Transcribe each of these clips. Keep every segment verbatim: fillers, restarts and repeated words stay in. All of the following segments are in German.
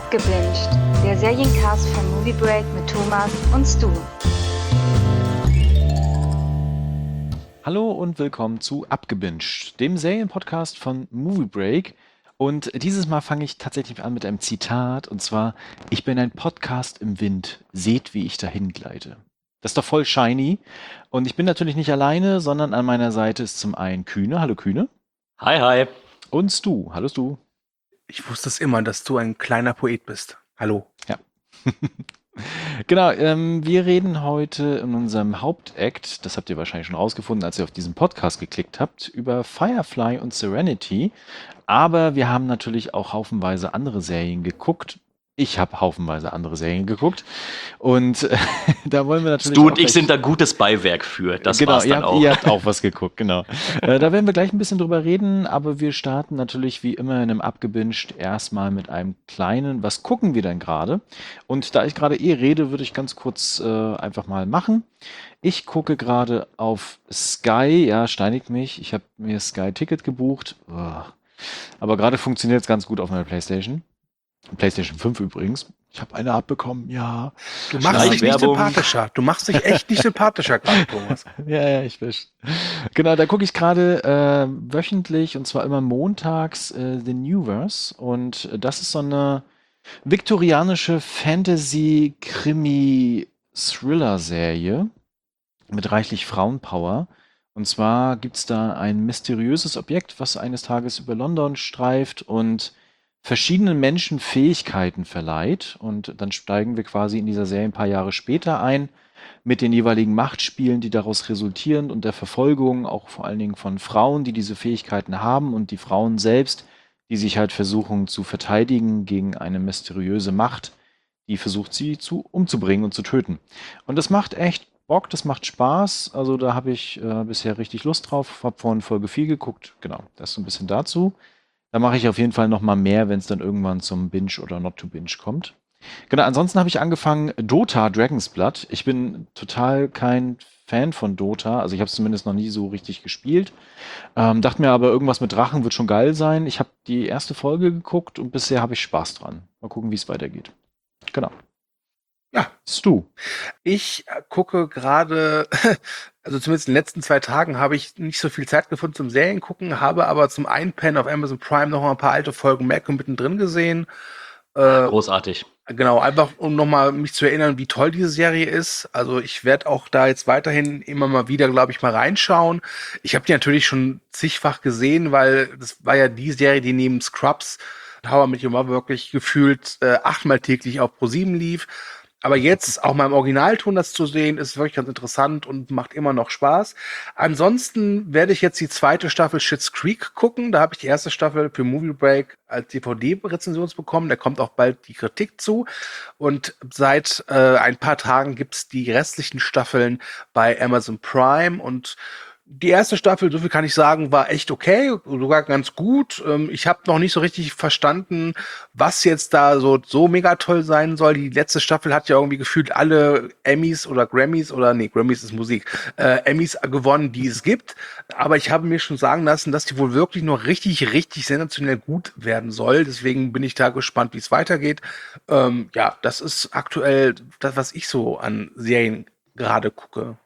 Abgebinged, der Seriencast von Movie Break mit Thomas und Stu. Hallo und willkommen zu Abgebinged, dem Serienpodcast von Movie Break. Und dieses Mal fange ich tatsächlich an mit einem Zitat, und zwar: Ich bin ein Podcast im Wind, seht, wie ich dahin gleite. Das ist doch voll shiny. Und ich bin natürlich nicht alleine, sondern an meiner Seite ist zum einen Kühne. Hallo Kühne. Hi, hi. Und Stu. Hallo Stu. Ich wusste es immer, dass du ein kleiner Poet bist. Hallo. Ja. Genau, ähm, wir reden heute in unserem Hauptakt, das habt ihr wahrscheinlich schon rausgefunden, als ihr auf diesen Podcast geklickt habt, über Firefly und Serenity. Aber wir haben natürlich auch haufenweise andere Serien geguckt. Ich habe haufenweise andere Serien geguckt. Und äh, da wollen wir natürlich. Du auch und ich gleich- sind da gutes Beiwerk für. Das genau, war's ihr dann habt, auch. ihr habt auch was geguckt, genau. äh, da werden wir gleich ein bisschen drüber reden, aber wir starten natürlich wie immer in einem Abgebinged erstmal mit einem kleinen, was gucken wir denn gerade? Und da ich gerade eh rede, würde ich ganz kurz äh, einfach mal machen. Ich gucke gerade auf Sky, ja, steinigt mich, ich habe mir Sky Ticket gebucht, Uah. Aber gerade funktioniert es ganz gut auf meiner Playstation. Playstation fünf übrigens. Ich habe eine abbekommen, ja. Du machst dich nicht Schleichwerbung. sympathischer. Du machst dich echt nicht sympathischer gerade, Thomas. Ja, ja, ich wisch. Genau, da gucke ich gerade äh, wöchentlich und zwar immer montags äh, The Newverse. Und äh, das ist so eine viktorianische Fantasy-Krimi-Thriller-Serie mit reichlich Frauenpower. Und zwar gibt es da ein mysteriöses Objekt, was eines Tages über London streift und verschiedenen Menschen Fähigkeiten verleiht. Und dann steigen wir quasi in dieser Serie ein paar Jahre später ein mit den jeweiligen Machtspielen, die daraus resultieren und der Verfolgung auch vor allen Dingen von Frauen, die diese Fähigkeiten haben und die Frauen selbst, die sich halt versuchen zu verteidigen gegen eine mysteriöse Macht, die versucht, sie zu umzubringen und zu töten. Und das macht echt Bock, das macht Spaß. Also da habe ich äh, bisher richtig Lust drauf. Habe vorhin Folge vier geguckt. Genau, das so ein bisschen dazu. Da mache ich auf jeden Fall noch mal mehr, wenn es dann irgendwann zum Binge oder Not to Binge kommt. Genau, ansonsten habe ich angefangen Dota Dragon's Blood. Ich bin total kein Fan von Dota. Also ich habe es zumindest noch nie so richtig gespielt. Ähm, dachte mir aber, irgendwas mit Drachen wird schon geil sein. Ich habe die erste Folge geguckt und bisher habe ich Spaß dran. Mal gucken, wie es weitergeht. Genau. Ja. Stu. Ich äh, gucke gerade, also zumindest in den letzten zwei Tagen habe ich nicht so viel Zeit gefunden zum Seriengucken, habe aber zum Einpennen auf Amazon Prime noch mal ein paar alte Folgen Malcolm mittendrin gesehen. Äh, Großartig. Genau, einfach um nochmal mich zu erinnern, wie toll diese Serie ist. Also ich werde auch da jetzt weiterhin immer mal wieder, glaube ich, mal reinschauen. Ich habe die natürlich schon zigfach gesehen, weil das war ja die Serie, die neben Scrubs und How I Met Your Mother wirklich gefühlt äh, achtmal täglich auf ProSieben lief. Aber jetzt auch mal im Originalton das zu sehen, ist wirklich ganz interessant und macht immer noch Spaß. Ansonsten werde ich jetzt die zweite Staffel Schitt's Creek gucken. Da habe ich die erste Staffel für Movie Break als D V D-Rezension bekommen. Da kommt auch bald die Kritik zu. Und seit äh, ein paar Tagen gibt's die restlichen Staffeln bei Amazon Prime. Und die erste Staffel, so viel kann ich sagen, war echt okay, sogar ganz gut. Ähm, ich habe noch nicht so richtig verstanden, was jetzt da so so mega toll sein soll. Die letzte Staffel hat ja irgendwie gefühlt alle Emmys oder Grammys oder nee, Grammys ist Musik, äh, Emmys gewonnen, die es gibt. Aber ich habe mir schon sagen lassen, dass die wohl wirklich noch richtig, richtig sensationell gut werden soll. Deswegen bin ich da gespannt, wie es weitergeht. Ähm, ja, das ist aktuell das, was ich so an Serien gerade gucke.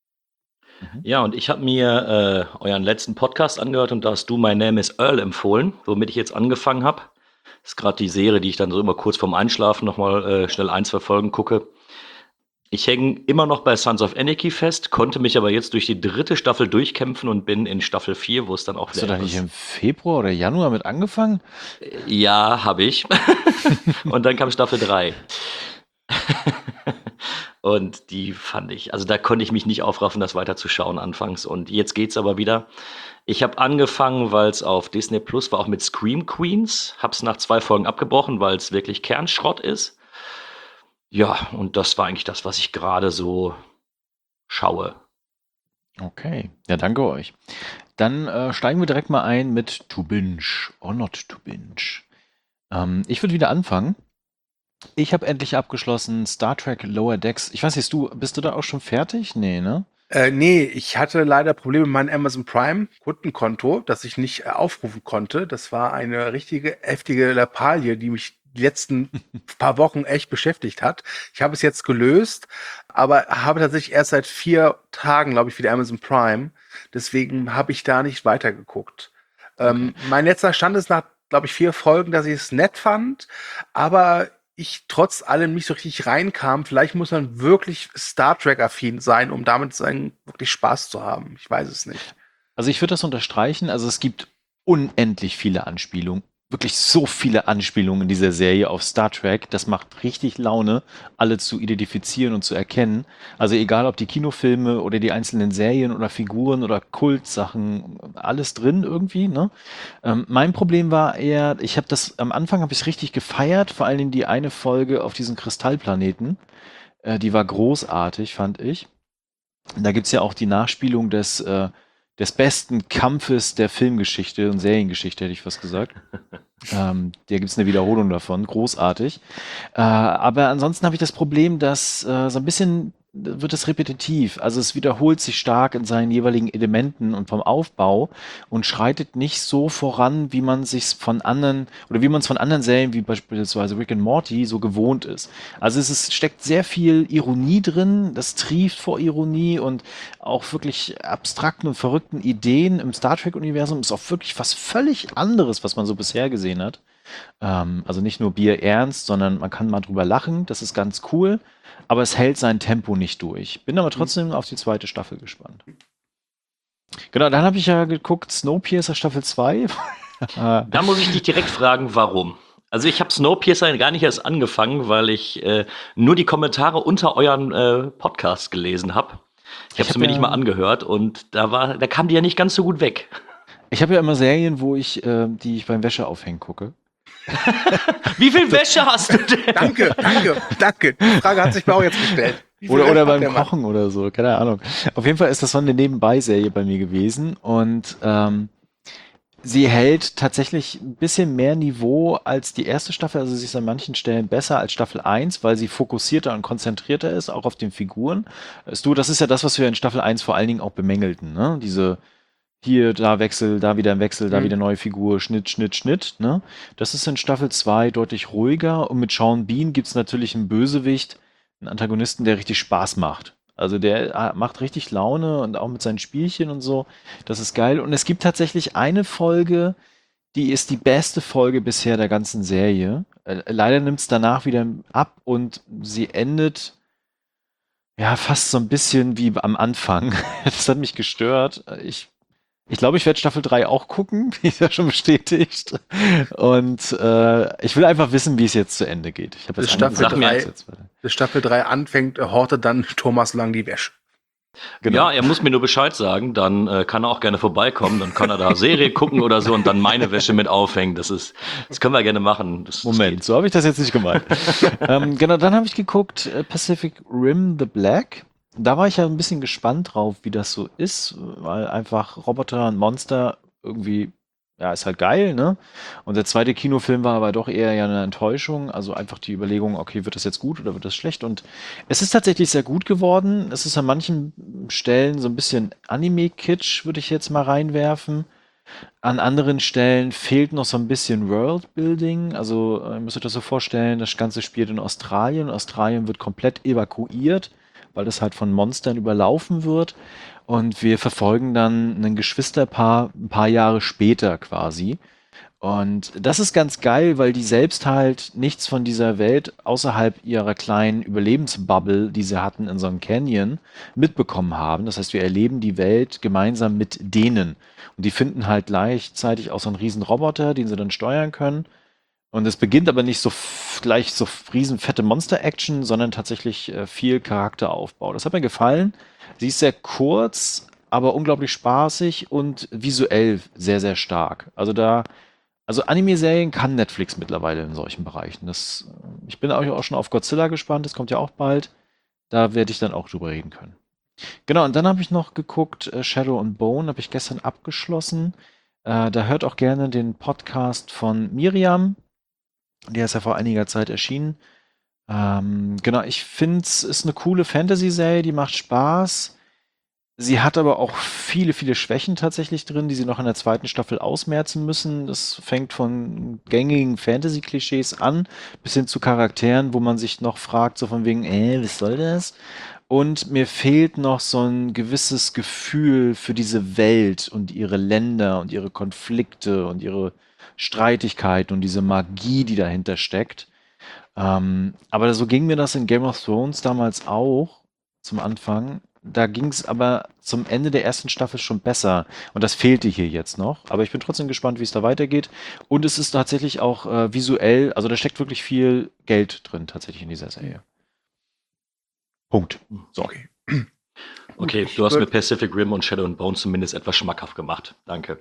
Ja, und ich habe mir äh, euren letzten Podcast angehört und da hast du My Name is Earl empfohlen, womit ich jetzt angefangen habe. Das ist gerade die Serie, die ich dann so immer kurz vorm Einschlafen nochmal äh, schnell ein, zwei Folgen gucke. Ich hänge immer noch bei Sons of Anarchy fest, konnte mich aber jetzt durch die dritte Staffel durchkämpfen und bin in Staffel vier, wo es dann auch Hast du da nicht etwas- im Februar oder Januar mit angefangen? Ja, habe ich. Und dann kam Staffel drei. Und die fand ich, also da konnte ich mich nicht aufraffen, das weiterzuschauen anfangs. Und jetzt geht's aber wieder. Ich habe angefangen, weil es auf Disney Plus war, auch mit Scream Queens. Hab's nach zwei Folgen abgebrochen, weil es wirklich Kernschrott ist. Ja, und das war eigentlich das, was ich gerade so schaue. Okay, ja, danke euch. Dann äh, steigen wir direkt mal ein mit To Binge or Not to Binge. Ähm, ich würde wieder anfangen. Ich habe endlich abgeschlossen Star Trek Lower Decks. Ich weiß nicht, du, bist du da auch schon fertig? Nee, ne? Äh, nee, ich hatte leider Probleme mit meinem Amazon Prime Kundenkonto, das ich nicht äh, aufrufen konnte. Das war eine richtige heftige Lappalie, die mich die letzten paar Wochen echt beschäftigt hat. Ich habe es jetzt gelöst, aber habe tatsächlich erst seit vier Tagen, glaube ich, wieder Amazon Prime. Deswegen habe ich da nicht weitergeguckt. Ähm, mein letzter Stand ist nach, glaube ich, vier Folgen, dass ich es nett fand, aber ich trotz allem nicht so richtig reinkam. Vielleicht muss man wirklich Star Trek-affin sein, um damit seinen wirklich Spaß zu haben. Ich weiß es nicht. Also ich würde das unterstreichen. Also es gibt unendlich viele Anspielungen. Wirklich so viele Anspielungen in dieser Serie auf Star Trek. Das macht richtig Laune, alle zu identifizieren und zu erkennen. Also egal, ob die Kinofilme oder die einzelnen Serien oder Figuren oder Kultsachen, alles drin irgendwie. Ne? Ähm, mein Problem war eher, ich habe das, am Anfang habe ich es richtig gefeiert, vor allen Dingen die eine Folge auf diesem Kristallplaneten. Äh, die war großartig, fand ich. Da gibt's ja auch die Nachspielung des, äh, des besten Kampfes der Filmgeschichte und Seriengeschichte, hätte ich fast gesagt. ähm, da gibt's eine Wiederholung davon, großartig. Äh, aber ansonsten habe ich das Problem, dass äh, so ein bisschen wird es repetitiv. Also es wiederholt sich stark in seinen jeweiligen Elementen und vom Aufbau und schreitet nicht so voran, wie man sich von anderen oder wie man es von anderen Serien wie beispielsweise Rick and Morty so gewohnt ist. Also es ist, steckt sehr viel Ironie drin, das trieft vor Ironie und auch wirklich abstrakten und verrückten Ideen im Star Trek-Universum ist auch wirklich was völlig anderes, was man so bisher gesehen hat. Ähm, also nicht nur Bier ernst, sondern man kann mal drüber lachen, das ist ganz cool, aber es hält sein Tempo nicht durch. Bin aber trotzdem auf die zweite Staffel gespannt. Genau, dann habe ich ja geguckt, Snowpiercer Staffel zwei. Da muss ich dich direkt fragen, warum? Also ich habe Snowpiercer gar nicht erst angefangen, weil ich äh, nur die Kommentare unter euren äh, Podcast gelesen habe. Ich habe es hab mir ja, nicht mal angehört und da war, da kam die ja nicht ganz so gut weg. Ich habe ja immer Serien, wo ich, äh, die ich beim Wäscheaufhängen gucke. Wie viel Wäsche hast du denn? Danke, danke, danke. Die Frage hat sich mir auch jetzt gestellt. Wie viel Oder, Recht oder hat beim der Mann? Kochen oder so, keine Ahnung. Auf jeden Fall ist das so eine Nebenbei-Serie bei mir gewesen und ähm, sie hält tatsächlich ein bisschen mehr Niveau als die erste Staffel, also sie ist an manchen Stellen besser als Staffel eins, weil sie fokussierter und konzentrierter ist, auch auf den Figuren. Ist du, das ist ja das, was wir in Staffel eins vor allen Dingen auch bemängelten, ne? Diese hier, da Wechsel, da wieder ein Wechsel, da Mhm. wieder neue Figur, Schnitt, Schnitt, Schnitt, ne? Das ist in Staffel zwei deutlich ruhiger und mit Sean Bean gibt's natürlich einen Bösewicht, einen Antagonisten, der richtig Spaß macht. Also der ah, macht richtig Laune und auch mit seinen Spielchen und so. Das ist geil. Und es gibt tatsächlich eine Folge, die ist die beste Folge bisher der ganzen Serie. Äh, leider nimmt's danach wieder ab und sie endet ja fast so ein bisschen wie am Anfang. Das hat mich gestört. Ich ich glaube, ich werde Staffel drei auch gucken, wie ist ja schon bestätigt. Und äh, ich will einfach wissen, wie es jetzt zu Ende geht. Ich habe Bis jetzt Staffel angefangen, drei jetzt jetzt weiter. Bis Staffel drei anfängt, hortet dann Thomas Lang die Wäsche. Genau. Ja, er muss mir nur Bescheid sagen, dann äh, kann er auch gerne vorbeikommen, dann kann er da Serie gucken oder so und dann meine Wäsche mit aufhängen. Das ist, das können wir gerne machen. Das, das Moment, geht. so habe ich das jetzt nicht gemeint. ähm, genau, dann habe ich geguckt äh, Pacific Rim The Black. Da war ich ja ein bisschen gespannt drauf, wie das so ist, weil einfach Roboter und Monster irgendwie, ja, ist halt geil, ne? Und der zweite Kinofilm war aber doch eher ja eine Enttäuschung. Also einfach die Überlegung, okay, wird das jetzt gut oder wird das schlecht? Und es ist tatsächlich sehr gut geworden. Es ist an manchen Stellen so ein bisschen Anime-Kitsch, würde ich jetzt mal reinwerfen. An anderen Stellen fehlt noch so ein bisschen Worldbuilding. Also äh, ihr müsst euch das so vorstellen, das Ganze spielt in Australien. Australien wird komplett evakuiert, weil es halt von Monstern überlaufen wird. Und wir verfolgen dann ein Geschwisterpaar ein paar Jahre später quasi. Und das ist ganz geil, weil die selbst halt nichts von dieser Welt außerhalb ihrer kleinen Überlebensbubble, die sie hatten in so einem Canyon, mitbekommen haben. Das heißt, wir erleben die Welt gemeinsam mit denen. Und die finden halt gleichzeitig auch so einen riesen Roboter, den sie dann steuern können. Und es beginnt aber nicht so f- gleich so riesen fette Monster-Action, sondern tatsächlich äh, viel Charakteraufbau. Das hat mir gefallen. Sie ist sehr kurz, aber unglaublich spaßig und visuell sehr, sehr stark. Also da, also Anime-Serien kann Netflix mittlerweile in solchen Bereichen. Das, äh, ich bin auch auch schon auf Godzilla gespannt, das kommt ja auch bald. Da werde ich dann auch drüber reden können. Genau, und dann habe ich noch geguckt, äh, Shadow and Bone habe ich gestern abgeschlossen. Äh, da hört auch gerne den Podcast von Miriam. Der ist ja vor einiger Zeit erschienen. Ähm, genau, ich finde es ist eine coole Fantasy-Serie, die macht Spaß. Sie hat aber auch viele, viele Schwächen tatsächlich drin, die sie noch in der zweiten Staffel ausmerzen müssen. Das fängt von gängigen Fantasy-Klischees an, bis hin zu Charakteren, wo man sich noch fragt, so von wegen, äh, was soll das? Und mir fehlt noch so ein gewisses Gefühl für diese Welt und ihre Länder und ihre Konflikte und ihre Streitigkeiten und diese Magie, die dahinter steckt. Ähm, aber so ging mir das in Game of Thrones damals auch zum Anfang. Da ging es aber zum Ende der ersten Staffel schon besser. Und das fehlte hier jetzt noch. Aber ich bin trotzdem gespannt, wie es da weitergeht. Und es ist tatsächlich auch äh, visuell, also da steckt wirklich viel Geld drin, tatsächlich in dieser Serie. Punkt. So. Okay. Okay, Ich du hast würd- mit Pacific Rim und Shadow and Bone zumindest etwas schmackhaft gemacht. Danke.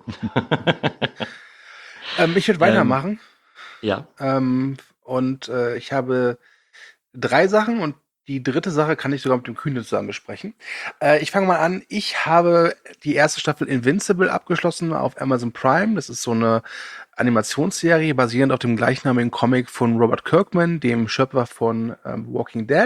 Ähm, ich würde weitermachen. Ja, Ähm, und äh, ich habe drei Sachen und die dritte Sache kann ich sogar mit dem Kühne zusammen besprechen. Äh, ich fange mal an. Ich habe die erste Staffel Invincible abgeschlossen auf Amazon Prime. Das ist so eine Animationsserie basierend auf dem gleichnamigen Comic von Robert Kirkman, dem Schöpfer von ähm, Walking Dead.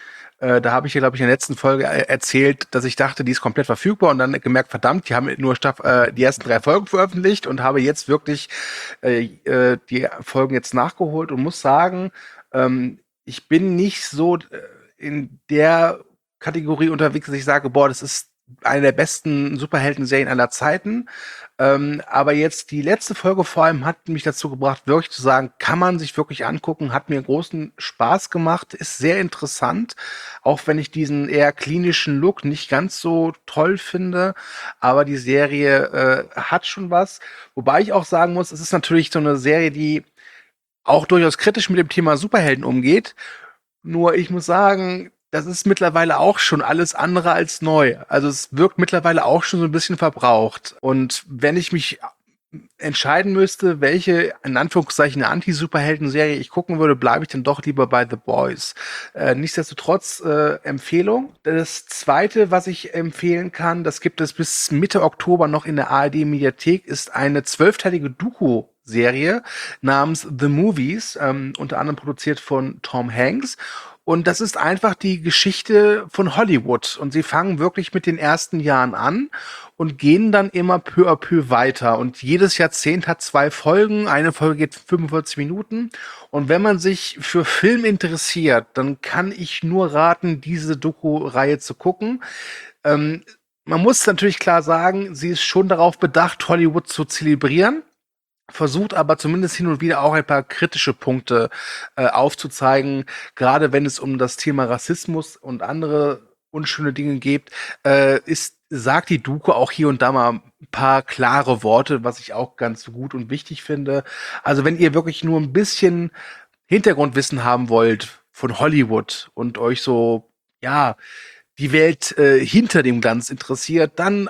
Äh, da habe ich ja, glaube ich, in der letzten Folge äh, erzählt, dass ich dachte, die ist komplett verfügbar und dann gemerkt, verdammt, die haben nur Staff äh, die ersten drei Folgen veröffentlicht und habe jetzt wirklich äh, äh, die Folgen jetzt nachgeholt und muss sagen, ähm, ich bin nicht so äh, in der Kategorie unterwegs, dass ich sage, boah, das ist eine der besten Superhelden-Serien aller Zeiten. Ähm, aber jetzt die letzte Folge vor allem hat mich dazu gebracht, wirklich zu sagen, kann man sich wirklich angucken, hat mir großen Spaß gemacht, ist sehr interessant, auch wenn ich diesen eher klinischen Look nicht ganz so toll finde. Aber die Serie äh, hat schon was. Wobei ich auch sagen muss, es ist natürlich so eine Serie, die auch durchaus kritisch mit dem Thema Superhelden umgeht. Nur ich muss sagen, das ist mittlerweile auch schon alles andere als neu. Also es wirkt mittlerweile auch schon so ein bisschen verbraucht. Und wenn ich mich entscheiden müsste, welche in Anführungszeichen Anti-Superhelden-Serie ich gucken würde, bleibe ich dann doch lieber bei The Boys. Äh, nichtsdestotrotz äh, Empfehlung. Das zweite, was ich empfehlen kann, das gibt es bis Mitte Oktober noch in der A R D-Mediathek, ist eine zwölfteilige Doku Serie namens The Movies, ähm, unter anderem produziert von Tom Hanks. Und das ist einfach die Geschichte von Hollywood. Und sie fangen wirklich mit den ersten Jahren an und gehen dann immer peu à peu weiter. Und jedes Jahrzehnt hat zwei Folgen. Eine Folge geht fünfundvierzig Minuten. Und wenn man sich für Film interessiert, dann kann ich nur raten, diese Doku-Reihe zu gucken. Ähm, man muss natürlich klar sagen, sie ist schon darauf bedacht, Hollywood zu zelebrieren, versucht aber zumindest hin und wieder auch ein paar kritische Punkte äh, aufzuzeigen, gerade wenn es um das Thema Rassismus und andere unschöne Dinge geht, äh, ist, sagt die Doku auch hier und da mal ein paar klare Worte, was ich auch ganz gut und wichtig finde. Also wenn ihr wirklich nur ein bisschen Hintergrundwissen haben wollt von Hollywood und euch so, ja, die Welt äh, hinter dem Glanz interessiert, dann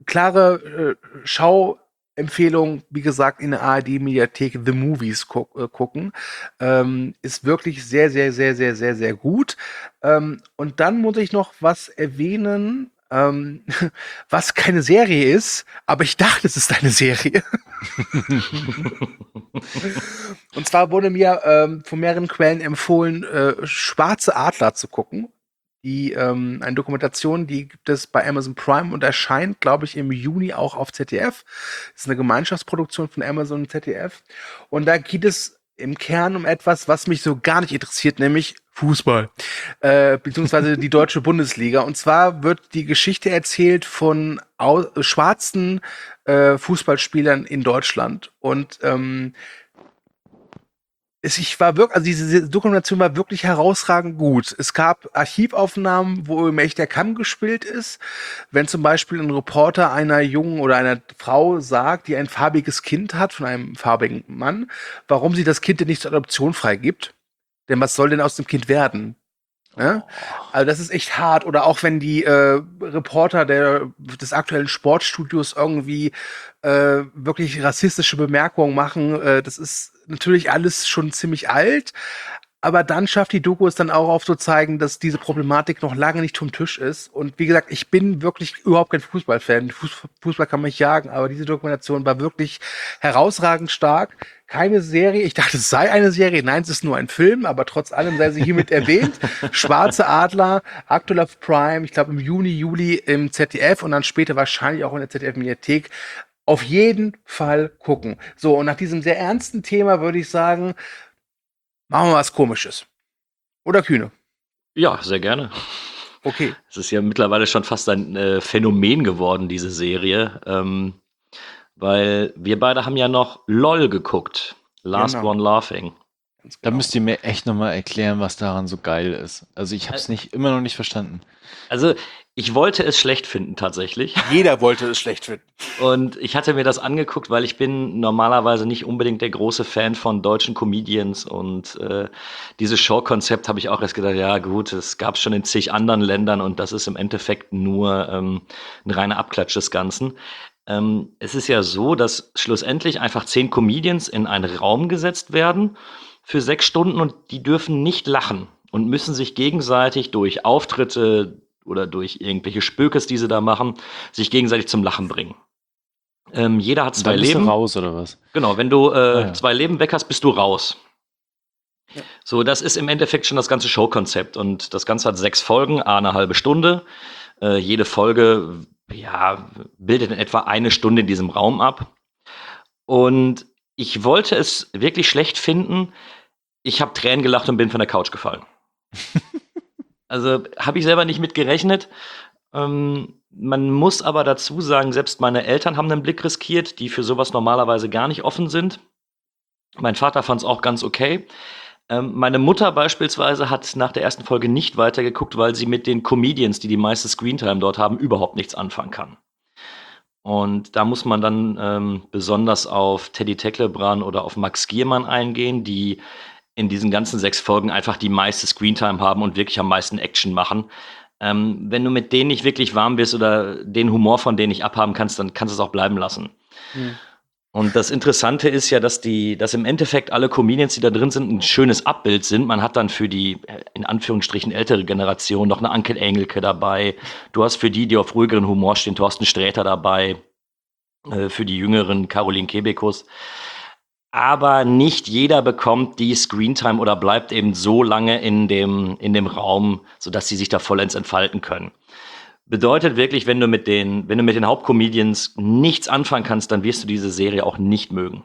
klare äh, Schau Empfehlung, wie gesagt, in der A R D-Mediathek The Movies gu äh, gucken. Ähm, ist wirklich sehr, sehr, sehr, sehr, sehr, sehr gut. Ähm, und dann muss ich noch was erwähnen, ähm, was keine Serie ist, aber ich dachte, es ist eine Serie. Und zwar wurde mir ähm, von mehreren Quellen empfohlen, äh, Schwarze Adler zu gucken. Die ähm, eine Dokumentation, die gibt es bei Amazon Prime und erscheint, glaube ich, im Juni auch auf Z D F. Das ist eine Gemeinschaftsproduktion von Amazon und Z D F. Und da geht es im Kern um etwas, was mich so gar nicht interessiert, nämlich Fußball, äh, beziehungsweise die deutsche Bundesliga. Und zwar wird die Geschichte erzählt von au schwarzen äh, Fußballspielern in Deutschland. Und ähm, es, ich war wirklich, also diese Dokumentation war wirklich herausragend gut. Es gab Archivaufnahmen, wo im echt der Kamm gespielt ist. Wenn zum Beispiel ein Reporter einer Jungen oder einer Frau sagt, die ein farbiges Kind hat, von einem farbigen Mann, warum sie das Kind denn nicht zur Adoption freigibt. Denn was soll denn aus dem Kind werden? Ja? Also das ist echt hart. Oder auch wenn die äh, Reporter der, des aktuellen Sportstudios irgendwie äh, wirklich rassistische Bemerkungen machen, äh, das ist natürlich alles schon ziemlich alt. Aber dann schafft die Doku es dann auch aufzuzeigen, dass diese Problematik noch lange nicht vom Tisch ist. Und wie gesagt, ich bin wirklich überhaupt kein Fußballfan. Fuß, Fußball kann mich jagen, aber diese Dokumentation war wirklich herausragend stark. keine Serie. Ich dachte, es sei eine Serie. Nein, es ist nur ein Film, aber trotz allem sei sie hiermit erwähnt. Schwarze Adler, aktuell auf Prime, ich glaube im Juni, Juli im Z D F und dann später wahrscheinlich auch in der Z D F-Mediathek. Auf jeden Fall gucken. So, und nach diesem sehr ernsten Thema würde ich sagen, machen wir was Komisches. Oder Kühne? Ja, sehr gerne. Okay. Es ist ja mittlerweile schon fast ein äh, Phänomen geworden, diese Serie. Ähm, weil wir beide haben ja noch LOL geguckt. Last Genau. One Laughing. Ganz Da genau. müsst ihr mir echt nochmal erklären, was daran so geil ist. Also ich habe es nicht immer noch nicht verstanden. Also, ich wollte es schlecht finden tatsächlich. Jeder wollte es schlecht finden. Und ich hatte mir das angeguckt, weil ich bin normalerweise nicht unbedingt der große Fan von deutschen Comedians. Und äh, dieses Show-Konzept habe ich auch erst gedacht, ja gut, es gab schon in zig anderen Ländern und das ist im Endeffekt nur ähm, ein reiner Abklatsch des Ganzen. Ähm, es ist ja so, dass schlussendlich einfach zehn Comedians in einen Raum gesetzt werden für sechs Stunden und die dürfen nicht lachen und müssen sich gegenseitig durch Auftritte oder durch irgendwelche Spökes, die sie da machen, sich gegenseitig zum Lachen bringen. Ähm, jeder hat Und zwei dann bist Leben. du raus, oder was? Genau, wenn du äh, Ah, ja. zwei Leben weg hast, bist du raus. Ja. So, das ist im Endeffekt schon das ganze Showkonzept. Und das Ganze hat sechs Folgen, a eine halbe Stunde. Äh, jede Folge, ja, bildet in etwa eine Stunde in diesem Raum ab. Und ich wollte es wirklich schlecht finden. Ich habe Tränen gelacht und bin von der Couch gefallen. Also habe ich selber nicht mit gerechnet. Ähm, man muss aber dazu sagen, selbst meine Eltern haben einen Blick riskiert, die für sowas normalerweise gar nicht offen sind. Mein Vater fand es auch ganz okay. Ähm, meine Mutter beispielsweise hat nach der ersten Folge nicht weitergeguckt, weil sie mit den Comedians, die die meiste Screentime dort haben, überhaupt nichts anfangen kann. Und da muss man dann ähm, besonders auf Teddy Tecklebrand oder auf Max Giermann eingehen, die in diesen ganzen sechs Folgen einfach die meiste Screentime haben und wirklich am meisten Action machen. Ähm, wenn du mit denen nicht wirklich warm bist oder den Humor von denen nicht abhaben kannst, dann kannst du es auch bleiben lassen. Hm. Und das Interessante ist ja, dass die, dass im Endeffekt alle Comedians, die da drin sind, ein schönes Abbild sind. Man hat dann für die, äh, in Anführungsstrichen, ältere Generation noch eine Anke Engelke dabei. Du hast für die, die auf ruhigeren Humor stehen, Thorsten Sträter dabei. Äh, für die jüngeren Caroline Kebekus. Aber nicht jeder bekommt die Screentime oder bleibt eben so lange in dem, in dem Raum, sodass sie sich da vollends entfalten können. Bedeutet wirklich, wenn du mit den, wenn du mit den Hauptcomedians nichts anfangen kannst, dann wirst du diese Serie auch nicht mögen.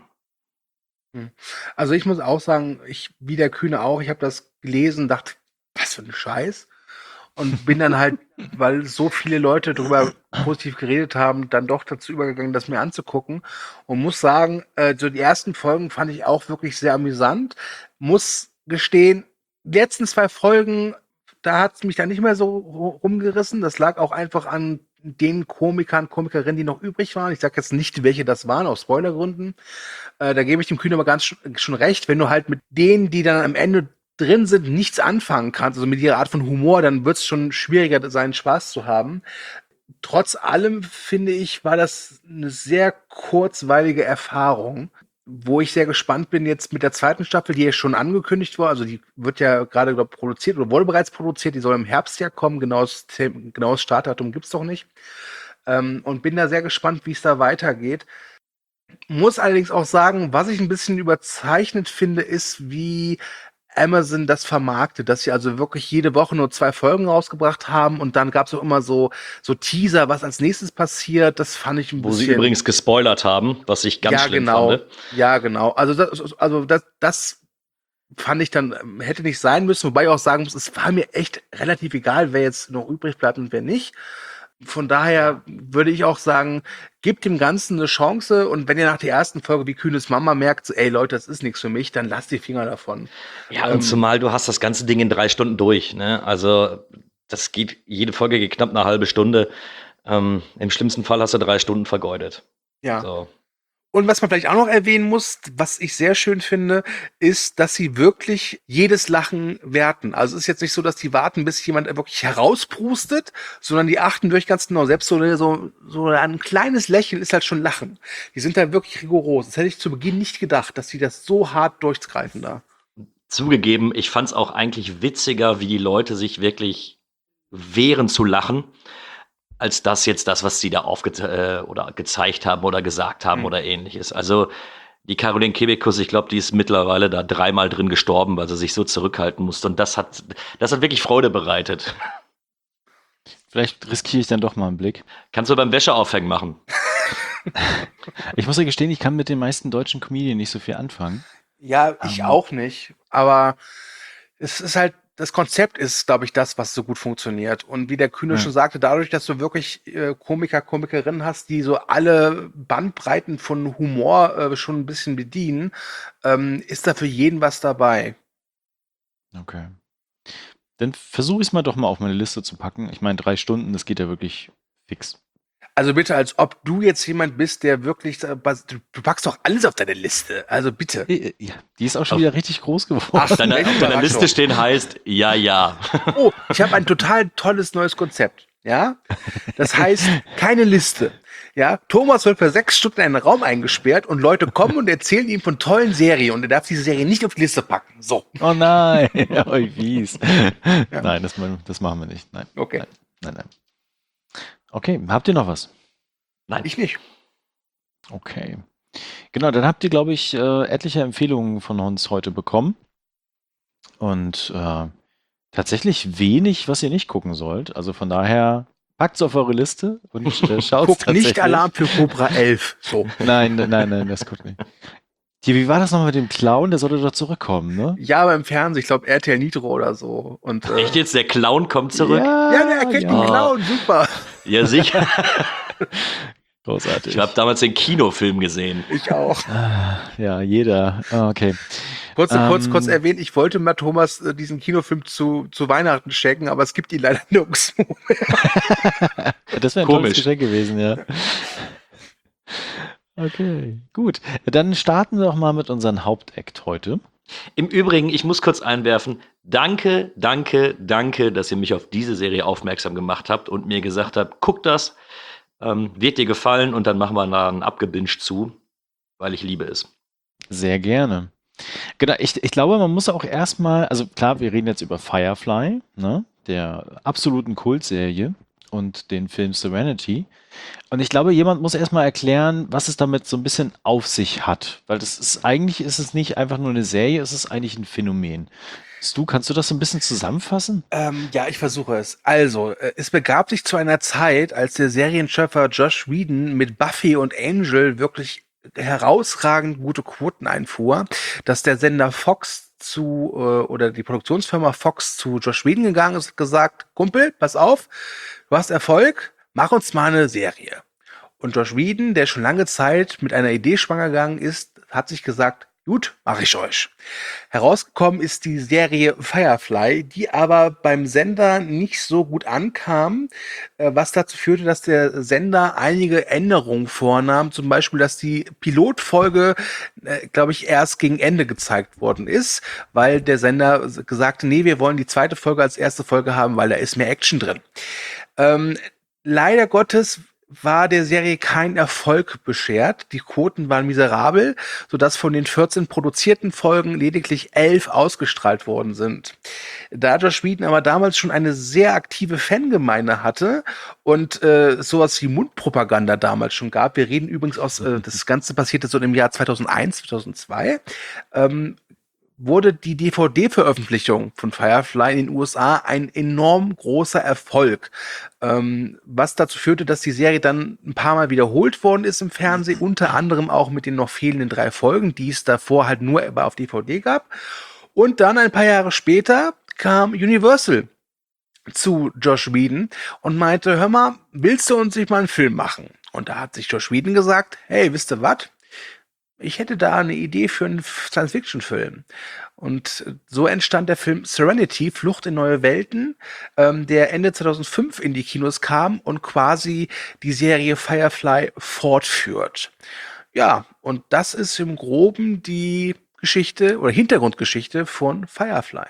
Also ich muss auch sagen, ich, wie der Kühne auch, ich habe das gelesen, dachte, was für ein Scheiß. Und bin dann halt, weil so viele Leute darüber positiv geredet haben, dann doch dazu übergegangen, das mir anzugucken. Und muss sagen, äh, so die ersten Folgen fand ich auch wirklich sehr amüsant. Muss gestehen, die letzten zwei Folgen, da hat es mich dann nicht mehr so ru- rumgerissen. Das lag auch einfach an den Komikern, Komikerinnen, die noch übrig waren. Ich sage jetzt nicht, welche das waren, aus Spoilergründen. Äh, da gebe ich dem Kühne aber ganz sch- schon recht. Wenn du halt mit denen, die dann am Ende drin sind, nichts anfangen kannst, also mit ihrer Art von Humor, dann wird es schon schwieriger sein, Spaß zu haben. Trotz allem, finde ich, war das eine sehr kurzweilige Erfahrung, wo ich sehr gespannt bin jetzt mit der zweiten Staffel, die ja schon angekündigt war. Also die wird ja gerade glaub, produziert oder wurde bereits produziert. Die soll im Herbst ja kommen. Genaues, The- genaues Startdatum gibt's doch nicht. Ähm, und bin da sehr gespannt, wie es da weitergeht. Muss allerdings auch sagen, was ich ein bisschen überzeichnet finde, ist, wie Amazon das vermarktet, dass sie also wirklich jede Woche nur zwei Folgen rausgebracht haben und dann gab es auch immer so, so Teaser, was als nächstes passiert. Das fand ich ein Wo bisschen. sie übrigens gespoilert haben, was ich ganz ja, schlimm genau. fand. Ja, genau. Also das, also das, das fand ich dann, ähm, hätte nicht sein müssen, wobei ich auch sagen muss, es war mir echt relativ egal, wer jetzt noch übrig bleibt und wer nicht. Von daher würde ich auch sagen, gebt dem Ganzen eine Chance und wenn ihr nach der ersten Folge wie Kühnes Mama merkt, so, ey Leute, das ist nichts für mich, dann lasst die Finger davon. Ja, Ähm, und zumal du hast das ganze Ding in drei Stunden durch. Ne? Also das geht, jede Folge geht knapp eine halbe Stunde. Ähm, Im schlimmsten Fall hast du drei Stunden vergeudet. Ja. So. Und was man vielleicht auch noch erwähnen muss, was ich sehr schön finde, ist, dass sie wirklich jedes Lachen werten. Also es ist jetzt nicht so, dass die warten, bis jemand wirklich herauspustet, sondern die achten wirklich ganz genau. Selbst so, so, so ein kleines Lächeln ist halt schon Lachen. Die sind da wirklich rigoros. Das hätte ich zu Beginn nicht gedacht, dass sie das so hart durchgreifen da. Zugegeben, ich fand es auch eigentlich witziger, wie die Leute sich wirklich wehren zu lachen, als das jetzt das, was sie da aufge äh, oder gezeigt haben oder gesagt haben Mhm. oder ähnliches. Also Die Caroline Kebekus, ich glaube, die ist mittlerweile da dreimal drin gestorben, weil sie sich so zurückhalten musste. Und das hat, das hat wirklich Freude bereitet. Vielleicht riskiere ich dann doch mal einen Blick. Kannst du beim Wäscheaufhängen machen. Ich muss ja gestehen, ich kann mit den meisten deutschen Comedien nicht so viel anfangen. Ja, ich Ähm. auch nicht. Aber es ist halt, das Konzept ist, glaube ich, das, was so gut funktioniert. Und wie der Kühne Ja. schon sagte, dadurch, dass du wirklich äh, Komiker, Komikerinnen hast, die so alle Bandbreiten von Humor äh, schon ein bisschen bedienen, ähm, ist da für jeden was dabei. Okay. Dann versuche ich es mal doch mal auf meine Liste zu packen. Ich meine, drei Stunden, das geht ja wirklich fix. Also bitte, als ob du jetzt jemand bist, der wirklich, äh, bas- du, du packst doch alles auf deine Liste. Also bitte. Äh, äh, Ja, die ist auch schon Auf- wieder richtig groß geworden. Ach, Auf deiner, Echt? auf deiner Überraschung. Liste stehen heißt, ja, ja. Oh, ich habe ein total tolles neues Konzept. Ja, das heißt keine Liste. Ja, Thomas wird für sechs Stunden in einen Raum eingesperrt und Leute kommen und erzählen ihm von tollen Serien und er darf diese Serie nicht auf die Liste packen. So, Oh nein, oh, wie fies. Nein, das, ma- das machen wir nicht. Nein, okay. nein, nein, nein. Okay, habt ihr noch was? Nein, Ich nicht. Okay. Genau, dann habt ihr, glaube ich, äh, etliche Empfehlungen von uns heute bekommen. Und äh, tatsächlich wenig, was ihr nicht gucken sollt. Also von daher, packt es auf eure Liste und äh, schaut Guck nicht Alarm für Cobra elf. So. Nein, nein, nein, das guckt nicht. Hier, wie war das nochmal mit dem Clown? Der sollte doch zurückkommen, ne? Ja, aber im Fernsehen, ich glaube R T L Nitro oder so. Und, äh, echt jetzt, der Clown kommt zurück? Ja, Ja, der erkennt den Clown, super. sicher. Großartig. Ich habe damals den Kinofilm gesehen. Ich auch. Ah, ja, jeder. Ah, okay. Kurz, kurz, Ähm. kurz erwähnt, ich wollte mal Thomas äh, diesen Kinofilm zu, zu Weihnachten schenken, aber es gibt ihn leider nirgends. Das wäre ein tolles Komisch. Geschenk gewesen, ja. Okay, gut. Dann starten wir doch mal mit unserem Hauptakt heute. Im Übrigen, ich muss kurz einwerfen, danke, danke, danke, dass ihr mich auf diese Serie aufmerksam gemacht habt und mir gesagt habt, guck das, ähm, wird dir gefallen und dann machen wir da einen abgebinged zu, weil ich liebe es. Sehr gerne. Genau, ich, ich glaube, man muss auch erstmal, also klar, wir reden jetzt über Firefly, ne, der absoluten Kultserie und den Film Serenity. Und ich glaube, jemand muss erstmal erklären, was es damit so ein bisschen auf sich hat. Weil das ist, eigentlich ist es nicht einfach nur eine Serie, es ist eigentlich ein Phänomen. Stu, kannst du das so ein bisschen zusammenfassen? Ähm, ja, ich versuche es. Also, äh, es begab sich zu einer Zeit, als der Serienschöpfer Josh Whedon mit Buffy und Angel wirklich herausragend gute Quoten einfuhr, dass der Sender Fox zu, äh, oder die Produktionsfirma Fox zu Josh Whedon gegangen ist und gesagt, Kumpel, pass auf, du hast Erfolg, mach uns mal eine Serie. Und Josh Whedon, der schon lange Zeit mit einer Idee schwanger gegangen ist, hat sich gesagt, gut, mache ich euch. Herausgekommen ist die Serie Firefly, die aber beim Sender nicht so gut ankam, äh, was dazu führte, dass der Sender einige Änderungen vornahm. Zum Beispiel, dass die Pilotfolge, äh, glaube ich, erst gegen Ende gezeigt worden ist, weil der Sender gesagt hat, nee, wir wollen die zweite Folge als erste Folge haben, weil da ist mehr Action drin. Ähm, leider Gottes war der Serie kein Erfolg beschert. Die Quoten waren miserabel, sodass von den vierzehn produzierten Folgen lediglich elf ausgestrahlt worden sind. Da Josh Whedon aber damals schon eine sehr aktive Fangemeinde hatte und äh, sowas wie Mundpropaganda damals schon gab, wir reden übrigens aus, äh, das Ganze passierte so im Jahr zweitausendeins, zweitausendzwei, ähm, wurde die D V D-Veröffentlichung von Firefly in den U S A ein enorm großer Erfolg, ähm, was dazu führte, dass die Serie dann ein paar Mal wiederholt worden ist im Fernsehen, unter anderem auch mit den noch fehlenden drei Folgen, die es davor halt nur auf D V D gab. Und dann ein paar Jahre später kam Universal zu Josh Whedon und meinte, hör mal, willst du uns nicht mal einen Film machen? Und da hat sich Josh Whedon gesagt, hey, wisst ihr was? Ich hätte da eine Idee für einen Science-Fiction-Film. Und so entstand der Film Serenity, Flucht in neue Welten, ähm, der Ende zweitausendfünf in die Kinos kam und quasi die Serie Firefly fortführt. Ja, und das ist im Groben die Geschichte oder Hintergrundgeschichte von Firefly.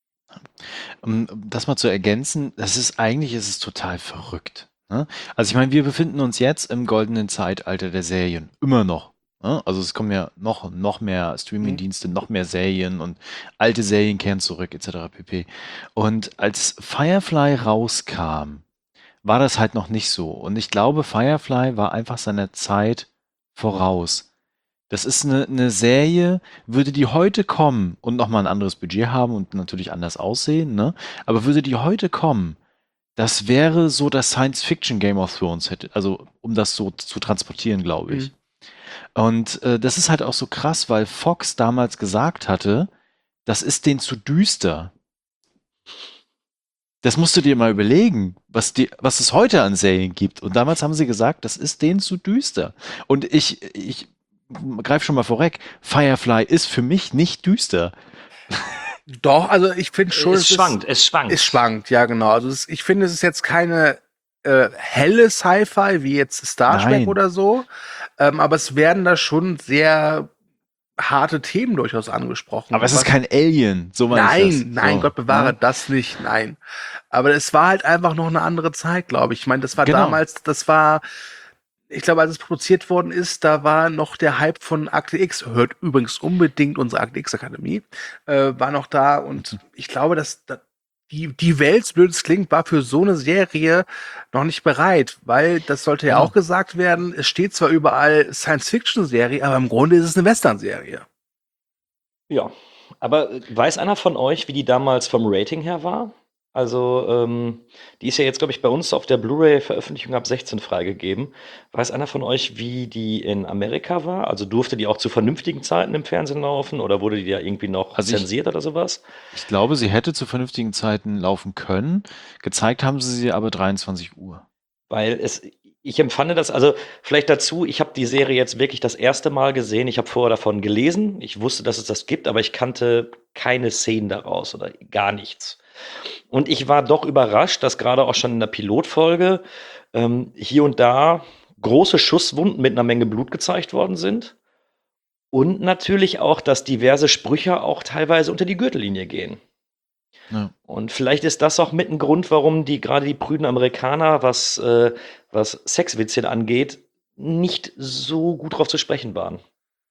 Um das mal zu ergänzen, das ist eigentlich ist es total verrückt. Ne? Also ich meine, wir befinden uns jetzt im goldenen Zeitalter der Serien. Immer noch. Ne? Also es kommen ja noch, noch mehr Streaming-Dienste, noch mehr Serien und alte Serien kehren zurück, et cetera pp. Und als Firefly rauskam, war das halt noch nicht so. Und ich glaube, Firefly war einfach seiner Zeit voraus. Das ist eine, eine Serie, würde die heute kommen und nochmal ein anderes Budget haben und natürlich anders aussehen, ne? Aber würde die heute kommen, das wäre so das Science-Fiction Game of Thrones hätte, also um das so zu transportieren, glaube ich. Mhm. Und äh, das ist halt auch so krass, weil Fox damals gesagt hatte, das ist denen zu düster. Das musst du dir mal überlegen, was, die, was es heute an Serien gibt. Und damals haben sie gesagt, das ist denen zu düster. Und ich, ich greife schon mal vorweg, Firefly ist für mich nicht düster. Doch, also ich finde schon, es schwankt, es schwankt. Es schwankt, ja genau. Also es, ich finde, es ist jetzt keine äh, helle Sci-Fi wie jetzt Star Trek Nein. oder so, ähm, aber es werden da schon sehr harte Themen durchaus angesprochen. Aber es ist Was- kein Alien, so meine ich das. Nein, nein, So, Gott bewahre ne? das nicht, nein. Aber es war halt einfach noch eine andere Zeit, glaube ich. Ich meine, das war Genau. damals, das war, ich glaube, als es produziert worden ist, da war noch der Hype von Akte X, hört übrigens unbedingt unsere Akte X-Akademie, äh, war noch da und ich glaube, dass, dass die, die Welt, so blöd es klingt, war für so eine Serie noch nicht bereit, weil das sollte ja Ja. auch gesagt werden, es steht zwar überall Science-Fiction-Serie, aber im Grunde ist es eine Western-Serie. Ja, aber äh, weiß einer von euch, wie die damals vom Rating her war? Also, ähm, die ist ja jetzt, glaube ich, bei uns auf der Blu-ray-Veröffentlichung ab sechzehn freigegeben. Weiß einer von euch, wie die in Amerika war? Also durfte die auch zu vernünftigen Zeiten im Fernsehen laufen oder wurde die da irgendwie noch Also ich- zensiert oder sowas? Ich glaube, sie hätte zu vernünftigen Zeiten laufen können. Gezeigt haben sie sie aber dreiundzwanzig Uhr. Weil es, ich empfand das, also vielleicht dazu, ich habe die Serie jetzt wirklich das erste Mal gesehen. Ich habe vorher davon gelesen. Ich wusste, dass es das gibt, aber ich kannte keine Szenen daraus oder gar nichts. Und ich war doch überrascht, dass gerade auch schon in der Pilotfolge ähm, hier und da große Schusswunden mit einer Menge Blut gezeigt worden sind. Und natürlich auch, dass diverse Sprüche auch teilweise unter die Gürtellinie gehen. Ja. Und vielleicht ist das auch mit ein Grund, warum die gerade die prüden Amerikaner, was, äh, was Sexwitzchen angeht, nicht so gut drauf zu sprechen waren.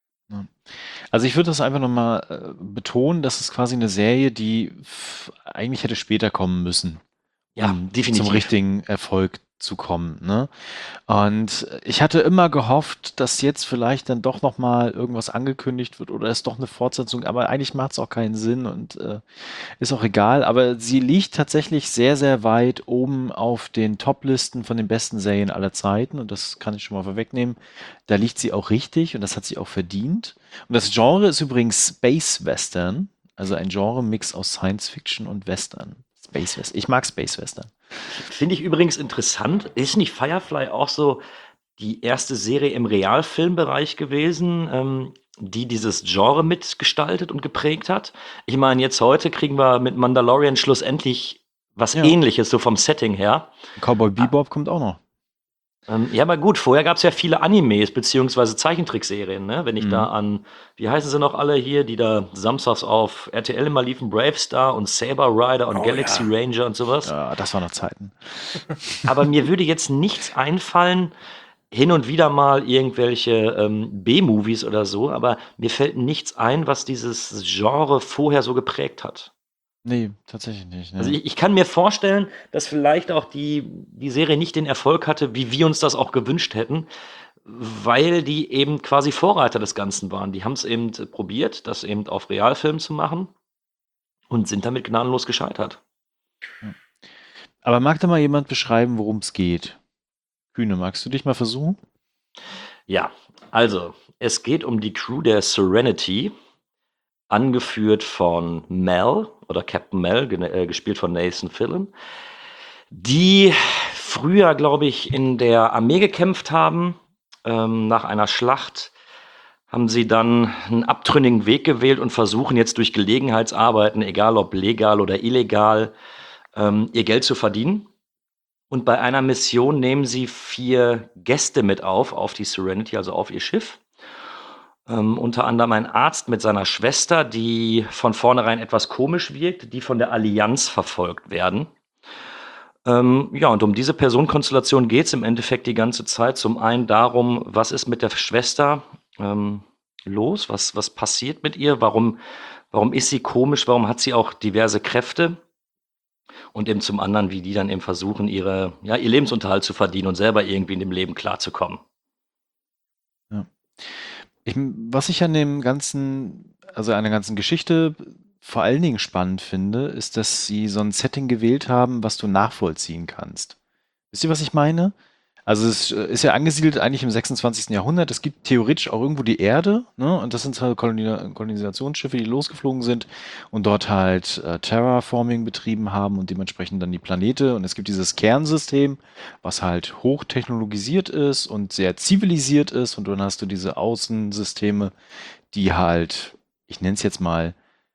Also ich würde das einfach nochmal äh, betonen, das ist quasi eine Serie, die f- eigentlich hätte später kommen müssen, Ja, um definitiv. zum richtigen Erfolg zu kommen. Ne? Und ich hatte immer gehofft, dass jetzt vielleicht dann doch nochmal irgendwas angekündigt wird oder es doch eine Fortsetzung, aber eigentlich macht es auch keinen Sinn und äh, ist auch egal. Aber sie liegt tatsächlich sehr, sehr weit oben auf den Top-Listen von den besten Serien aller Zeiten und das kann ich schon mal vorwegnehmen. Da liegt sie auch richtig und das hat sie auch verdient. Und das Genre ist übrigens Space Western, also ein Genre-Mix aus Science Fiction und Western. Space Western. Ich mag Space Western. Finde ich übrigens interessant. Ist nicht Firefly auch so die erste Serie im Realfilmbereich gewesen, ähm, die dieses Genre mitgestaltet und geprägt hat? Ich meine, jetzt heute kriegen wir mit Mandalorian schlussendlich was Ja. Ähnliches, so vom Setting her. Cowboy Bebop kommt auch noch. Ähm, ja, aber gut, vorher gab es ja viele Animes beziehungsweise Zeichentrickserien, ne? Wenn ich Mhm. da an, wie heißen sie noch alle hier, die da samstags auf R T L immer liefen, Brave Star und Saber Rider und Oh, Galaxy ja. Ranger und sowas. Ja, das war noch Zeiten. Aber mir würde jetzt nichts einfallen, hin und wieder mal irgendwelche ähm, B-Movies oder so, aber mir fällt nichts ein, was dieses Genre vorher so geprägt hat. Nee, tatsächlich nicht. Ne? Also ich, ich kann mir vorstellen, dass vielleicht auch die, die Serie nicht den Erfolg hatte, wie wir uns das auch gewünscht hätten, weil die eben quasi Vorreiter des Ganzen waren. Die haben es eben probiert, das eben auf Realfilm zu machen und sind damit gnadenlos gescheitert. Aber mag da mal jemand beschreiben, worum es geht? Kühne, magst du dich mal versuchen? Ja, also es geht um die Crew der Serenity, angeführt von Mel oder Captain Mel, ge- äh, gespielt von Nathan Fillion, die früher, glaube ich, in der Armee gekämpft haben. Ähm, nach einer Schlacht haben sie dann einen abtrünnigen Weg gewählt und versuchen jetzt durch Gelegenheitsarbeiten, egal ob legal oder illegal, ähm, ihr Geld zu verdienen. Und bei einer Mission nehmen sie vier Gäste mit auf, auf die Serenity, also auf ihr Schiff. Ähm, unter anderem ein Arzt mit seiner Schwester, die von vornherein etwas komisch wirkt, die von der Allianz verfolgt werden. Ähm, ja, und um diese Personenkonstellation geht es im Endeffekt die ganze Zeit. Zum einen darum, was ist mit der Schwester ähm, los, was, was passiert mit ihr, warum, warum ist sie komisch, warum hat sie auch diverse Kräfte? Und eben zum anderen, wie die dann eben versuchen, ihre, ja, ihr Lebensunterhalt zu verdienen und selber irgendwie in dem Leben klarzukommen. Ich, was ich an dem ganzen, also an der ganzen Geschichte vor allen Dingen spannend finde, ist, dass sie so ein Setting gewählt haben, was du nachvollziehen kannst. Wisst ihr, was ich meine? Also es äh, ist ja angesiedelt eigentlich im sechsundzwanzigsten. Jahrhundert. Es gibt theoretisch auch irgendwo die Erde, ne? Und das sind halt Koloni Kolonisationsschiffe, die losgeflogen sind und dort halt äh, Terraforming betrieben haben und dementsprechend dann die Planete. Und es gibt dieses Kernsystem, was halt hochtechnologisiert ist und sehr zivilisiert ist. Und dann hast du diese Außensysteme, die halt, ich nenne es jetzt mal,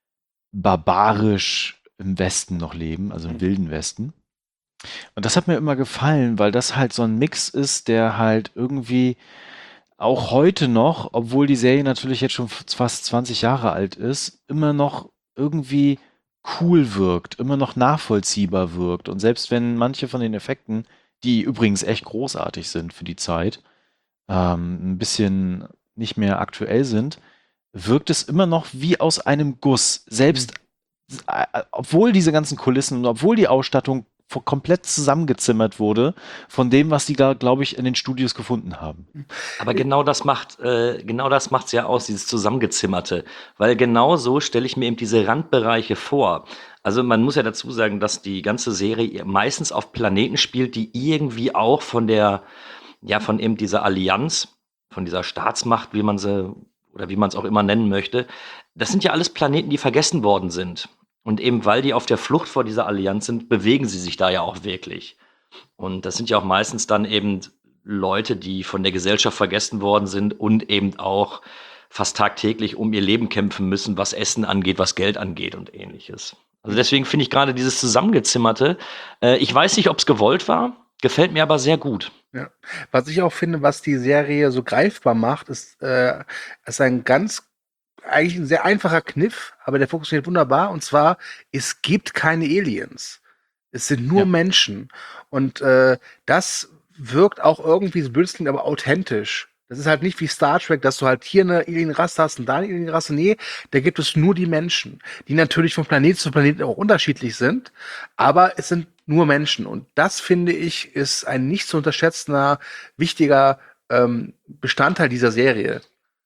barbarisch im Westen noch leben, also im wilden Westen. Und das hat mir immer gefallen, weil das halt so ein Mix ist, der halt irgendwie auch heute noch, obwohl die Serie natürlich jetzt schon fast zwanzig Jahre alt ist, immer noch irgendwie cool wirkt, immer noch nachvollziehbar wirkt. Und selbst wenn manche von den Effekten, die übrigens echt großartig sind für die Zeit, ähm, ein bisschen nicht mehr aktuell sind, wirkt es immer noch wie aus einem Guss. Selbst äh, obwohl diese ganzen Kulissen und obwohl die Ausstattung vo- komplett zusammengezimmert wurde von dem, was die da, glaube ich, in den Studios gefunden haben. Aber genau das macht, äh, genau das macht's ja aus, dieses Zusammengezimmerte. Weil genau so stelle ich mir eben diese Randbereiche vor. Also man muss ja dazu sagen, dass die ganze Serie meistens auf Planeten spielt, die irgendwie auch von der, ja, von eben dieser Allianz, von dieser Staatsmacht, wie man sie, oder wie man es auch immer nennen möchte, das sind ja alles Planeten, die vergessen worden sind. Und eben weil die auf der Flucht vor dieser Allianz sind, bewegen sie sich da ja auch wirklich. Und das sind ja auch meistens dann eben Leute, die von der Gesellschaft vergessen worden sind und eben auch fast tagtäglich um ihr Leben kämpfen müssen, was Essen angeht, was Geld angeht und ähnliches. Also deswegen finde ich gerade dieses Zusammengezimmerte, äh, ich weiß nicht, ob es gewollt war, gefällt mir aber sehr gut. Ja. Was ich auch finde, was die Serie so greifbar macht, ist, äh, ist ein ganz, eigentlich ein sehr einfacher Kniff, aber der funktioniert wunderbar. Und zwar, es gibt keine Aliens. Es sind nur Ja. Menschen. Und äh, das wirkt auch irgendwie, so blöd es klingt, aber authentisch. Das ist halt nicht wie Star Trek, dass du halt hier eine Alienrasse hast und da eine Alienrasse. Nee, da gibt es nur die Menschen, die natürlich von Planet zu Planet auch unterschiedlich sind, aber es sind nur Menschen. Und das, finde ich, ist ein nicht zu unterschätzender, wichtiger ähm, Bestandteil dieser Serie,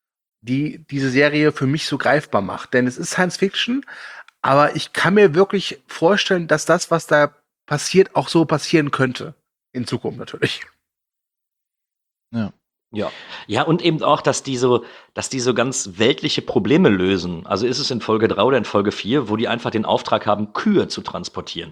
die diese Serie für mich so greifbar macht. Denn es ist Science Fiction, aber ich kann mir wirklich vorstellen, dass das, was da passiert, auch so passieren könnte. In Zukunft natürlich. Ja. Ja. Ja, und eben auch, dass die so, dass die so ganz weltliche Probleme lösen. Also ist es in Folge drei oder in Folge vier, wo die einfach den Auftrag haben, Kühe zu transportieren.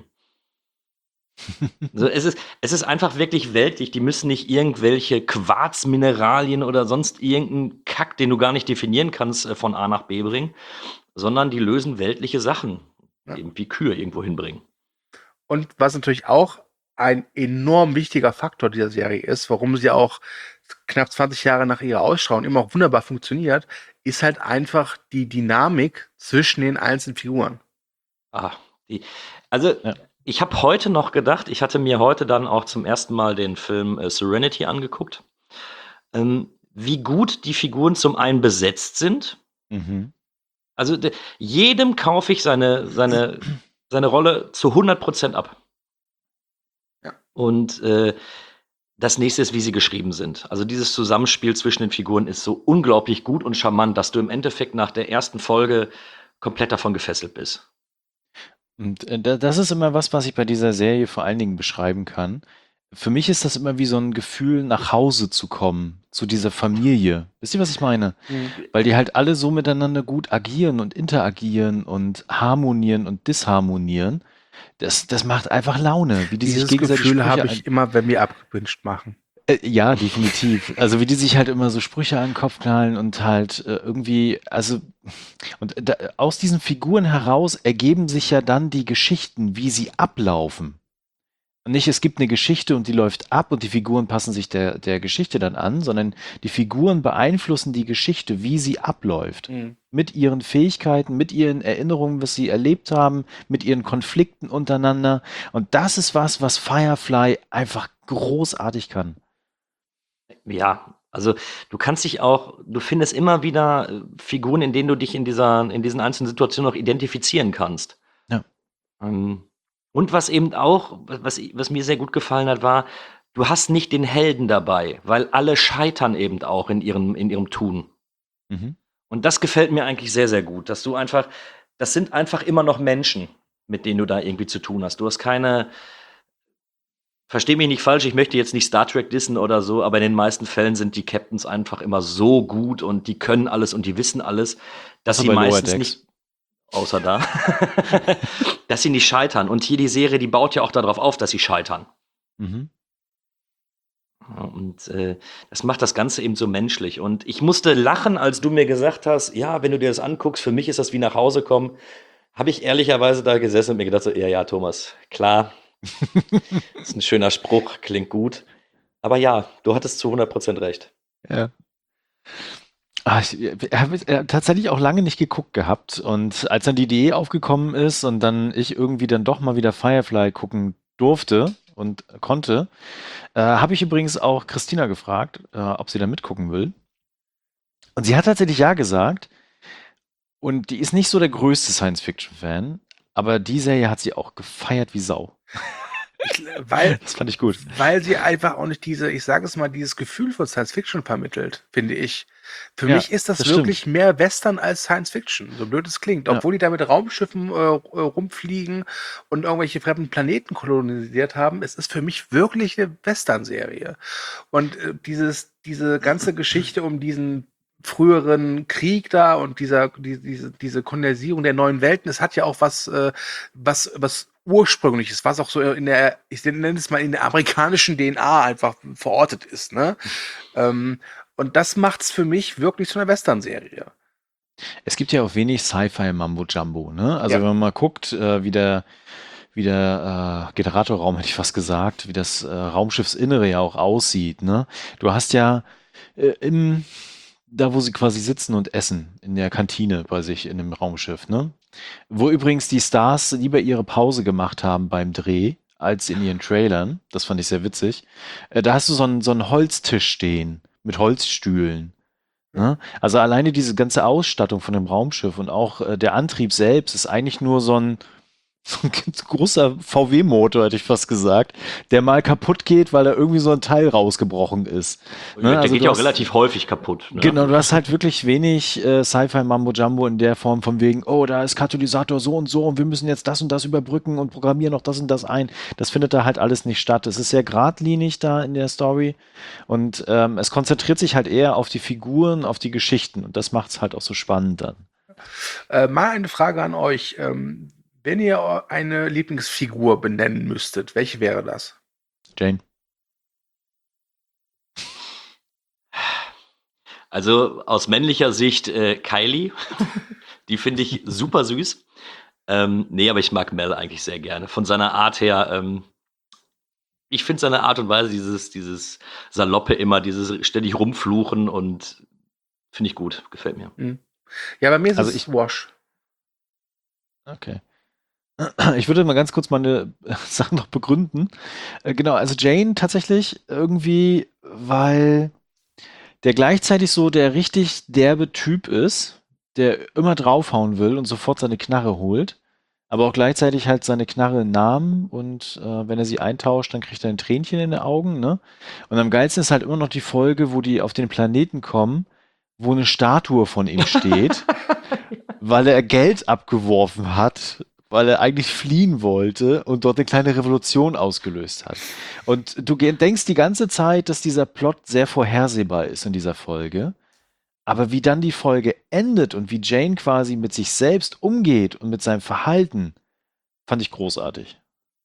Also es ist, es ist einfach wirklich weltlich. Die müssen nicht irgendwelche Quarzmineralien oder sonst irgendeinen Kack, den du gar nicht definieren kannst, äh, von A nach B bringen, sondern die lösen weltliche Sachen, Ja. eben wie Kühe irgendwo hinbringen. Und was natürlich auch ein enorm wichtiger Faktor dieser Serie ist, warum sie auch knapp zwanzig Jahre nach ihrer Ausstrahlung immer auch wunderbar funktioniert, ist halt einfach die Dynamik zwischen den einzelnen Figuren. Ah, die, also Ja. ich habe heute noch gedacht, ich hatte mir heute dann auch zum ersten Mal den Film äh, Serenity angeguckt, ähm, wie gut die Figuren zum einen besetzt sind. Mhm. Also de, jedem kaufe ich seine, seine, seine Rolle zu hundert Prozent ab. Ja. Und äh, das nächste ist, wie sie geschrieben sind. Also dieses Zusammenspiel zwischen den Figuren ist so unglaublich gut und charmant, dass du im Endeffekt nach der ersten Folge komplett davon gefesselt bist. Und äh, da- das ist immer was, was ich bei dieser Serie vor allen Dingen beschreiben kann. Für mich ist das immer wie so ein Gefühl, nach Hause zu kommen, zu dieser Familie. Wisst ihr, was ich meine? Weil die halt alle so miteinander gut agieren und interagieren und harmonieren und disharmonieren. Das, das macht einfach Laune, wie die sich Dieses gegenseitig Gefühl Sprüche habe ein- ich immer, wenn wir abgewünscht machen. Äh, ja, definitiv. Also wie die sich halt immer so Sprüche an den Kopf knallen und halt äh, irgendwie, also und da, aus diesen Figuren heraus ergeben sich ja dann die Geschichten, wie sie ablaufen. Und nicht, es gibt eine Geschichte und die läuft ab und die Figuren passen sich der, der Geschichte dann an, sondern die Figuren beeinflussen die Geschichte, wie sie abläuft. Mit ihren Fähigkeiten, mit ihren Erinnerungen, was sie erlebt haben, mit ihren Konflikten untereinander. Und das ist was, was Firefly einfach großartig kann. Ja, also du kannst dich auch, du findest immer wieder äh, Figuren, in denen du dich in dieser, in diesen einzelnen Situationen auch identifizieren kannst. Ja. Ähm, und was eben auch, was, was mir sehr gut gefallen hat, war, du hast nicht den Helden dabei, weil alle scheitern eben auch in ihrem, in ihrem Tun. Mhm. Und das gefällt mir eigentlich sehr, sehr gut, dass du einfach, das sind einfach immer noch Menschen, mit denen du da irgendwie zu tun hast. Du hast keine, versteh mich nicht falsch, ich möchte jetzt nicht Star Trek dissen oder so, aber in den meisten Fällen sind die Captains einfach immer so gut und die können alles und die wissen alles, dass Außer sie bei Lower meistens Decks. nicht, außer da, dass sie nicht scheitern. Und hier die Serie, die baut ja auch darauf auf, dass sie scheitern. Mhm. Ja, und äh, das macht das Ganze eben so menschlich. Und ich musste lachen, als du mir gesagt hast, ja, wenn du dir das anguckst, für mich ist das wie nach Hause kommen. Habe ich ehrlicherweise da gesessen und mir gedacht, so, ja, ja, Thomas, klar, ist ein schöner Spruch, klingt gut. Aber ja, du hattest zu hundert Prozent recht. Ja. Ah, ich habe äh, tatsächlich auch lange nicht geguckt gehabt. Und als dann die Idee aufgekommen ist und dann ich irgendwie dann doch mal wieder Firefly gucken durfte und konnte, äh, habe ich übrigens auch Christina gefragt, äh, ob sie da mitgucken will. Und sie hat tatsächlich ja gesagt. Und die ist nicht so der größte Science-Fiction-Fan, aber die Serie hat sie auch gefeiert wie Sau. Ich, weil, Das fand ich gut. weil sie einfach auch nicht diese, ich sage es mal, dieses Gefühl von Science Fiction vermittelt, finde ich. Für Ja, mich ist das, das wirklich stimmt. mehr Western als Science Fiction, so blöd es klingt. Ja. Obwohl die da mit Raumschiffen äh, äh, rumfliegen und irgendwelche fremden Planeten kolonisiert haben, es ist für mich wirklich eine Western-Serie. Und äh, dieses, diese ganze Geschichte um diesen früheren Krieg da und dieser, die, diese, diese Kondensierung der neuen Welten, es hat ja auch was, äh, was, was ursprüngliches, was auch so in der, ich nenne es mal in der amerikanischen D N A einfach verortet ist, ne? Ähm, und das macht's für mich wirklich zu einer Western-Serie. Es gibt ja auch wenig Sci-Fi Mambo Jumbo, ne? Also Ja. wenn man mal guckt, äh, wie der, wie der äh, Generatorraum, hätte ich fast gesagt, wie das äh, Raumschiffsinnere ja auch aussieht, ne? Du hast ja äh, im, da wo sie quasi sitzen und essen, in der Kantine bei sich in dem Raumschiff, ne? Wo übrigens die Stars lieber ihre Pause gemacht haben beim Dreh, als in ihren Trailern. Das fand ich sehr witzig. Äh, da hast du so einen, so einen Holztisch stehen mit Holzstühlen. Ne? Also alleine diese ganze Ausstattung von dem Raumschiff und auch äh, der Antrieb selbst ist eigentlich nur so ein, so ein ganz großer V W-Motor, hätte ich fast gesagt, der mal kaputt geht, weil da irgendwie so ein Teil rausgebrochen ist. Ne? Der Also geht du ja auch hast- relativ häufig kaputt. Ne? Genau, du hast halt wirklich wenig äh, Sci-Fi Mambo Jumbo in der Form von wegen, oh, da ist Katalysator so und so und wir müssen jetzt das und das überbrücken und programmieren noch das und das ein. Das findet da halt alles nicht statt. Es ist sehr geradlinig da in der Story und ähm, es konzentriert sich halt eher auf die Figuren, auf die Geschichten und das macht es halt auch so spannend dann. Äh, mal eine Frage an euch. Ähm, wenn ihr eine Lieblingsfigur benennen müsstet, welche wäre das? Jane. Also aus männlicher Sicht äh, Kylie. Die finde ich super süß. Ähm, nee, aber ich mag Mel eigentlich sehr gerne. Von seiner Art her, ähm, ich finde seine Art und Weise, dieses, dieses Saloppe immer, dieses ständig rumfluchen und finde ich gut, gefällt mir. Hm. Ja, bei mir ist Also es ich- Wash. Okay. Ich würde mal ganz kurz meine äh, Sachen noch begründen. Äh, Genau, also Jane tatsächlich irgendwie, weil der gleichzeitig so der richtig derbe Typ ist, der immer draufhauen will und sofort seine Knarre holt, aber auch gleichzeitig halt seine Knarre nahm und äh, wenn er sie eintauscht, dann kriegt er ein Tränchen in den Augen, ne? Und am geilsten ist halt immer noch die Folge, wo die auf den Planeten kommen, wo eine Statue von ihm steht, weil er Geld abgeworfen hat, weil er eigentlich fliehen wollte und dort eine kleine Revolution ausgelöst hat. Und du ge- denkst die ganze Zeit, dass dieser Plot sehr vorhersehbar ist in dieser Folge. Aber wie dann die Folge endet und wie Jane quasi mit sich selbst umgeht und mit seinem Verhalten, fand ich großartig.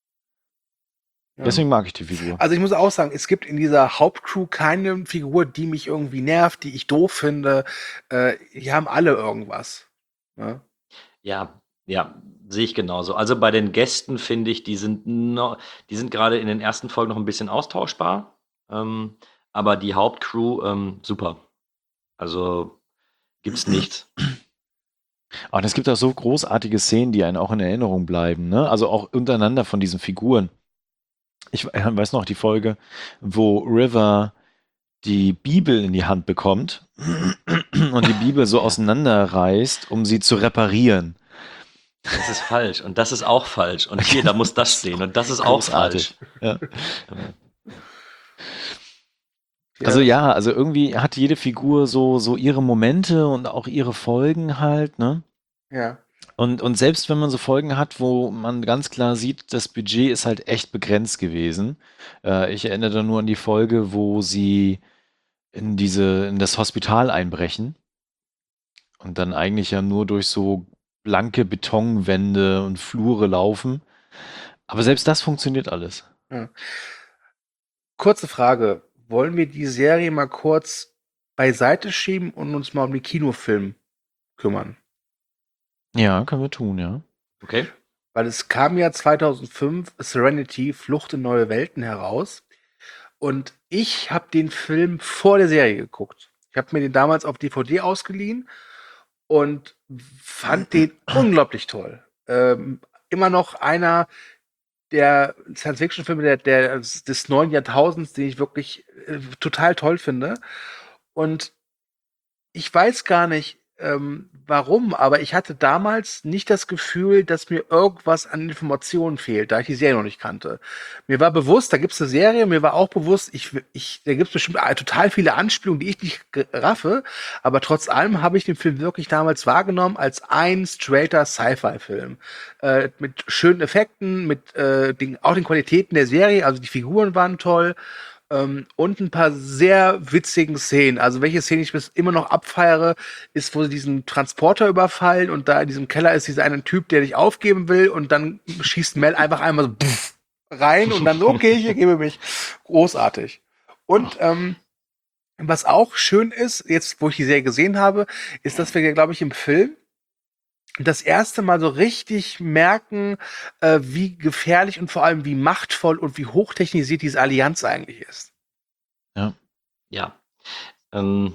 Ja. Deswegen mag ich die Figur. Also ich muss auch sagen, es gibt in dieser Hauptcrew keine Figur, die mich irgendwie nervt, die ich doof finde. Äh, die haben alle irgendwas. Ne? Ja, ja, sehe ich genauso. Also bei den Gästen finde ich, die sind noch, die sind gerade in den ersten Folgen noch ein bisschen austauschbar. Ähm, aber die Hauptcrew, ähm, super. Also gibt's nichts. Und es gibt auch so großartige Szenen, die einen auch in Erinnerung bleiben, ne? Also auch untereinander von diesen Figuren. Ich we- weiß noch die Folge, wo River die Bibel in die Hand bekommt und die Bibel so auseinanderreißt, um sie zu reparieren. Das ist falsch und das ist auch falsch und hier, da muss das stehen und das ist auch Großartig. falsch. Ja. Also ja, also irgendwie hat jede Figur so, so ihre Momente und auch ihre Folgen halt, ne? Ja. Und, und selbst wenn man so Folgen hat, wo man ganz klar sieht, das Budget ist halt echt begrenzt gewesen. Äh, ich erinnere da nur an die Folge, wo sie in diese, in das Hospital einbrechen und dann eigentlich ja nur durch so blanke Betonwände und Flure laufen. Aber selbst das funktioniert alles. Ja. Kurze Frage. Wollen wir die Serie mal kurz beiseite schieben und uns mal um den Kinofilm kümmern? Ja, können wir tun, ja. Okay. Weil es kam ja zweitausendfünf Serenity, Flucht in neue Welten heraus. Und ich habe den Film vor der Serie geguckt. Ich habe mir den damals auf D V D ausgeliehen und fand den unglaublich toll. Ähm, immer noch einer der Science-Fiction-Filme der, der, des neuen Jahrtausends, den ich wirklich äh, total toll finde. Und ich weiß gar nicht, ähm, warum, aber ich hatte damals nicht das Gefühl, dass mir irgendwas an Informationen fehlt, da ich die Serie noch nicht kannte. Mir war bewusst, da gibt's eine Serie, mir war auch bewusst, ich, ich, da gibt's bestimmt total viele Anspielungen, die ich nicht raffe, aber trotz allem habe ich den Film wirklich damals wahrgenommen als ein straighter Sci-Fi-Film. Äh, mit schönen Effekten, mit äh, den, auch den Qualitäten der Serie, also die Figuren waren toll. Ähm, und ein paar sehr witzigen Szenen. Also welche Szene ich bis immer noch abfeiere, ist, wo sie diesen Transporter überfallen und da in diesem Keller ist dieser eine Typ, der dich aufgeben will und dann schießt Mel einfach einmal so pff, rein und dann so, okay, ich ergebe mich. Großartig. Und ähm, was auch schön ist, jetzt wo ich die Serie gesehen habe, ist, dass wir, glaube ich, im Film das erste Mal so richtig merken, äh, wie gefährlich und vor allem wie machtvoll und wie hochtechnisiert diese Allianz eigentlich ist. Ja. Ja. Ähm,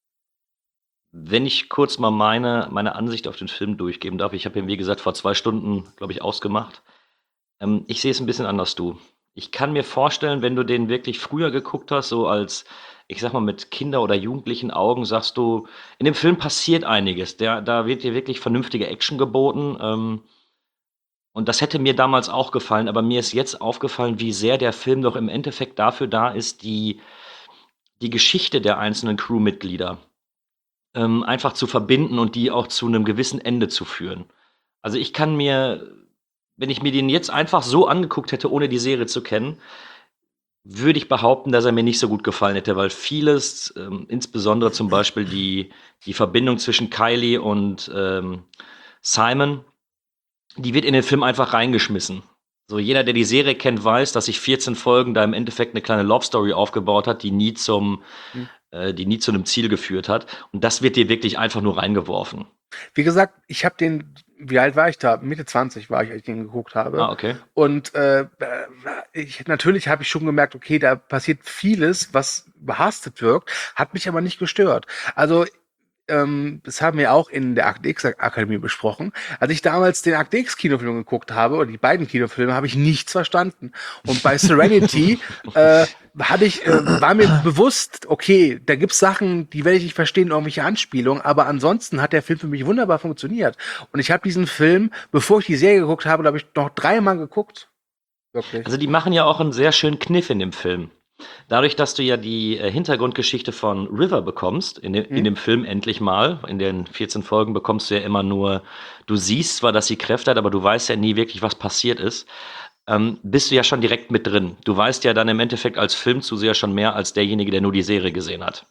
wenn ich kurz mal meine, meine Ansicht auf den Film durchgeben darf, ich habe ihn, wie gesagt, vor zwei Stunden, glaube ich, ausgemacht. Ähm, ich sehe es ein bisschen anders, du. Ich kann mir vorstellen, wenn du den wirklich früher geguckt hast, so als, ich sag mal, mit Kinder- oder jugendlichen Augen, sagst du, in dem Film passiert einiges. Der, da wird dir wirklich vernünftige Action geboten. Ähm, und das hätte mir damals auch gefallen, aber mir ist jetzt aufgefallen, wie sehr der Film doch im Endeffekt dafür da ist, die, die Geschichte der einzelnen Crewmitglieder ähm, einfach zu verbinden und die auch zu einem gewissen Ende zu führen. Also ich kann mir, wenn ich mir den jetzt einfach so angeguckt hätte, ohne die Serie zu kennen, würde ich behaupten, dass er mir nicht so gut gefallen hätte, weil vieles, ähm, insbesondere zum Beispiel die, die Verbindung zwischen Kylie und ähm, Simon, die wird in den Film einfach reingeschmissen. So, jeder, der die Serie kennt, weiß, dass sich vierzehn Folgen da im Endeffekt eine kleine Love Story aufgebaut hat, die nie zum, Hm. äh, die nie zu einem Ziel geführt hat. Und das wird dir wirklich einfach nur reingeworfen. Wie gesagt, ich habe den, wie alt war ich da? Mitte zwanzig war ich, als ich den geguckt habe. Ah, okay. Und äh, ich, natürlich habe ich schon gemerkt, okay, da passiert vieles, was überhastet wirkt, hat mich aber nicht gestört. Also ähm, das haben wir auch in der Akte X Akademie besprochen. Als ich damals den Akte X Kinofilm geguckt habe, oder die beiden Kinofilme, habe ich nichts verstanden. Und bei Serenity äh, hatte ich, äh, war mir bewusst, okay, da gibt's Sachen, die werde ich nicht verstehen, irgendwelche Anspielungen, aber ansonsten hat der Film für mich wunderbar funktioniert. Und ich habe diesen Film, bevor ich die Serie geguckt habe, glaube ich, noch dreimal geguckt. Wirklich. Also die machen ja auch einen sehr schönen Kniff in dem Film. Dadurch, dass du ja die äh, Hintergrundgeschichte von River bekommst, in, de, Mhm. in dem Film endlich mal, in den vierzehn Folgen bekommst du ja immer nur, du siehst zwar, dass sie Kräfte hat, aber du weißt ja nie wirklich, was passiert ist, ähm, bist du ja schon direkt mit drin. Du weißt ja dann im Endeffekt als Filmzuseher schon mehr als derjenige, der nur die Serie gesehen hat.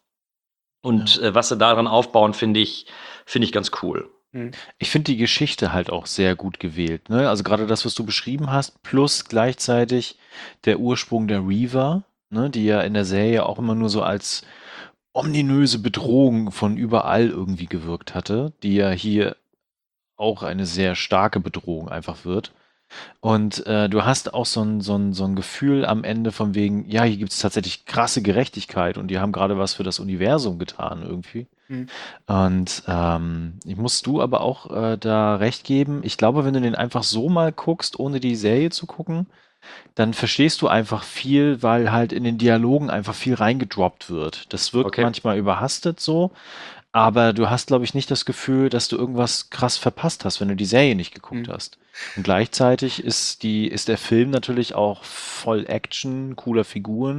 Und äh, was sie daran aufbauen, finde ich, finde ich ganz cool. Mhm. Ich finde die Geschichte halt auch sehr gut gewählt, ne? Also gerade das, was du beschrieben hast, plus gleichzeitig der Ursprung der Reaver, ne, die ja in der Serie auch immer nur so als ominöse Bedrohung von überall irgendwie gewirkt hatte, die ja hier auch eine sehr starke Bedrohung einfach wird. Und äh, du hast auch so ein, so, ein, so ein Gefühl am Ende von wegen, ja, hier gibt es tatsächlich krasse Gerechtigkeit und die haben gerade was für das Universum getan irgendwie. Mhm. Und ähm, ich musst du aber auch äh, da recht geben. Ich glaube, wenn du den einfach so mal guckst, ohne die Serie zu gucken, dann verstehst du einfach viel, weil halt in den Dialogen einfach viel reingedroppt wird. Das wirkt Okay. manchmal überhastet so, aber du hast, glaube ich, nicht das Gefühl, dass du irgendwas krass verpasst hast, wenn du die Serie nicht geguckt Mhm. hast. Und gleichzeitig ist die, ist der Film natürlich auch voll Action, cooler Figuren,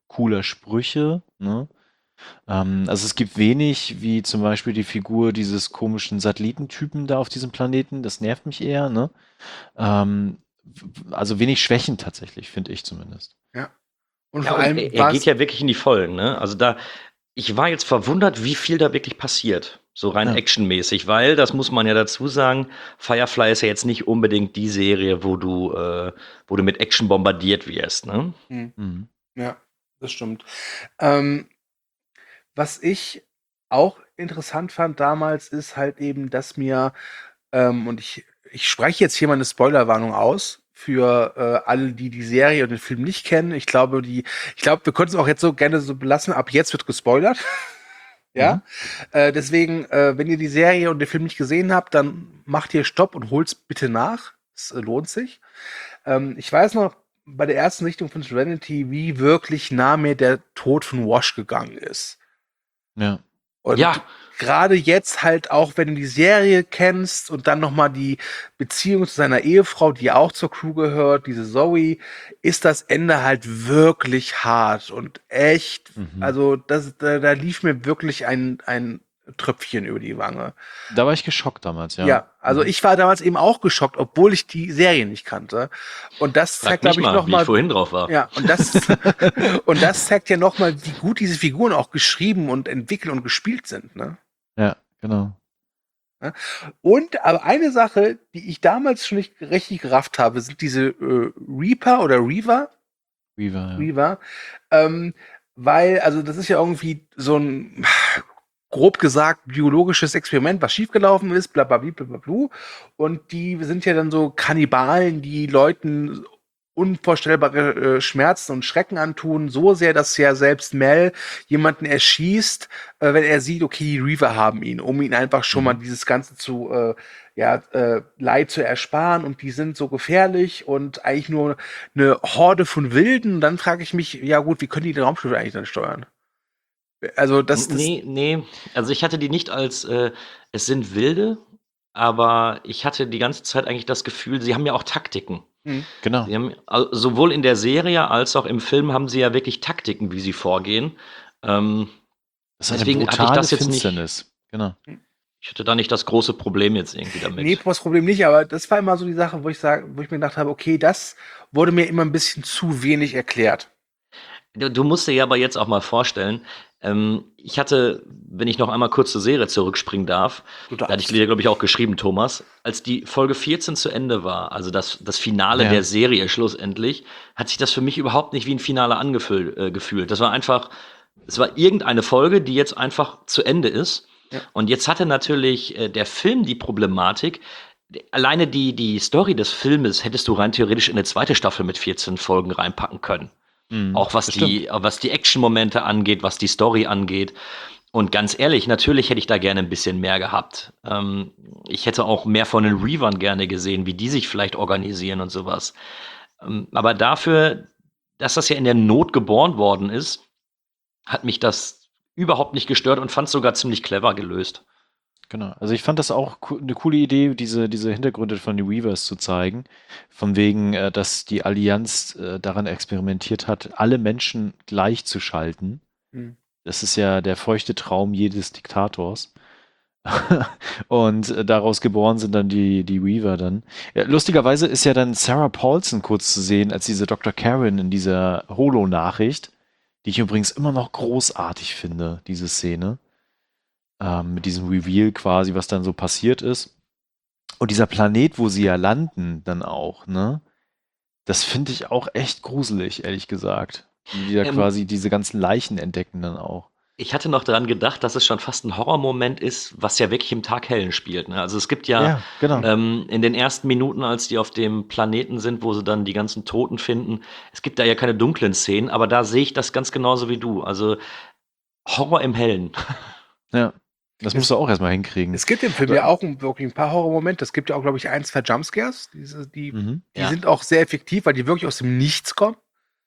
cooler Sprüche, ne? Ähm, also es gibt wenig, wie zum Beispiel die Figur dieses komischen Satellitentypen da auf diesem Planeten, das nervt mich eher, ne? Ähm, w- also wenig Schwächen tatsächlich, finde ich zumindest. Ja. Und Ja, vor und allem er, er war geht es, ja wirklich in die Vollen, ne? Also da, ich war jetzt verwundert, wie viel da wirklich passiert, so rein Ja. actionmäßig, weil, das muss man ja dazu sagen, Firefly ist ja jetzt nicht unbedingt die Serie, wo du, äh, wo du mit Action bombardiert wirst, ne? hm, Mhm. ja, das stimmt. Ähm, was ich auch interessant fand damals, ist halt eben, dass mir, ähm, und ich, ich spreche jetzt hier mal eine Spoilerwarnung aus für äh, alle, die die Serie und den Film nicht kennen. Ich glaube, die, ich glaube, wir können es auch jetzt so gerne so belassen. Ab jetzt wird gespoilert. Ja, Mhm. äh, deswegen, äh, wenn ihr die Serie und den Film nicht gesehen habt, dann macht ihr Stopp und holt's bitte nach. Es äh, lohnt sich. Ähm, ich weiß noch bei der ersten Sichtung von Serenity, wie wirklich nah mir der Tod von Wash gegangen ist. Ja. Und Ja, gerade jetzt halt auch, wenn du die Serie kennst und dann noch mal die Beziehung zu seiner Ehefrau, die auch zur Crew gehört, diese Zoe, ist das Ende halt wirklich hart und echt. Mhm. Also das, da, da lief mir wirklich ein, ein Tröpfchen über die Wange. Da war ich geschockt damals, ja. Ja, also Mhm. ich war damals eben auch geschockt, obwohl ich die Serie nicht kannte. Und das frag zeigt, mich glaube ich, mal, noch wie mal, ich vorhin drauf war. ja, und das, und das zeigt ja noch mal, wie gut diese Figuren auch geschrieben und entwickelt und gespielt sind, ne? Ja, genau. Und aber eine Sache, die ich damals schon nicht richtig gerafft habe, sind diese äh, Reaper oder Reaver, Weaver, ja. Reaver, ähm, weil, also das ist ja irgendwie so ein, grob gesagt, biologisches Experiment, was schiefgelaufen ist, bla bla bla bla bla. Und die sind ja dann so Kannibalen, die Leuten unvorstellbare äh, Schmerzen und Schrecken antun, so sehr, dass ja selbst Mel jemanden erschießt, äh, wenn er sieht, okay, die Reaver haben ihn, um ihn einfach schon mal Mhm. dieses Ganze zu, äh, ja, äh, Leid zu ersparen. Und die sind so gefährlich und eigentlich nur eine Horde von Wilden. Und dann frage ich mich, ja gut, wie können die den Raumschiff eigentlich dann steuern? Also das, das, Nee, nee, also ich hatte die nicht als, äh, es sind Wilde, aber ich hatte die ganze Zeit eigentlich das Gefühl, sie haben ja auch Taktiken. hm, Genau. Sie haben, al- sowohl in der Serie als auch im Film haben sie ja wirklich Taktiken, wie sie vorgehen. Ähm, Das ist eine deswegen hatte ich brutale das jetzt nicht, Finsternis. Genau. ich hatte da nicht das große Problem jetzt irgendwie nee, damit. das Problem nicht, aber das war immer so die Sache, wo ich sage, wo ich mir gedacht habe, okay, das wurde mir immer ein bisschen zu wenig erklärt. Du, du musst dir ja aber jetzt auch mal vorstellen, ähm, ich hatte, wenn ich noch einmal kurz zur Serie zurückspringen darf, Du da hatte ich darfst. dir, glaube ich, auch geschrieben, Thomas, als die Folge vierzehn zu Ende war, also das, das Finale Ja. der Serie schlussendlich, hat sich das für mich überhaupt nicht wie ein Finale angefühlt. Äh, gefühlt. Das war einfach, es war irgendeine Folge, die jetzt einfach zu Ende ist. Ja. Und jetzt hatte natürlich äh, der Film die Problematik, alleine die, die Story des Filmes hättest du rein theoretisch in eine zweite Staffel mit vierzehn Folgen reinpacken können. Mhm. Auch was Das die, was die Action-Momente angeht, was die Story angeht. Und ganz ehrlich, natürlich hätte ich da gerne ein bisschen mehr gehabt. Ähm, ich hätte auch mehr von den Reavern gerne gesehen, wie die sich vielleicht organisieren und sowas. Ähm, aber dafür, dass das ja in der Not geboren worden ist, hat mich das überhaupt nicht gestört und fand es sogar ziemlich clever gelöst. Genau. Also ich fand das auch co- eine coole Idee, diese, diese Hintergründe von den Weavers zu zeigen. Von wegen, äh, dass die Allianz äh, daran experimentiert hat, alle Menschen gleichzuschalten. Hm. Das ist ja der feuchte Traum jedes Diktators. Und äh, daraus geboren sind dann die, die Weaver dann. Ja, lustigerweise ist ja dann Sarah Paulson kurz zu sehen als diese Doktor Karen in dieser Holo-Nachricht, die ich übrigens immer noch großartig finde, diese Szene. Ähm, mit diesem Reveal quasi, was dann so passiert ist. Und dieser Planet, wo sie ja landen, dann auch, ne? Das finde ich auch echt gruselig, ehrlich gesagt. Wie die da Ähm, quasi diese ganzen Leichen entdecken dann auch. Ich hatte noch daran gedacht, dass es schon fast ein Horrormoment ist, was ja wirklich im Tag Hellen spielt. Ne? Also es gibt ja, Ja, genau. ähm, in den ersten Minuten, als die auf dem Planeten sind, wo sie dann die ganzen Toten finden, es gibt da ja keine dunklen Szenen, aber da sehe ich das ganz genauso wie du. Also Horror im Hellen. Ja. Das musst du auch erstmal hinkriegen. Es gibt im Film ja auch ein, wirklich ein paar Horrormomente. Es gibt ja auch, glaube ich, ein, zwei Jumpscares. Diese, die Mhm. die Ja. sind auch sehr effektiv, weil die wirklich aus dem Nichts kommen.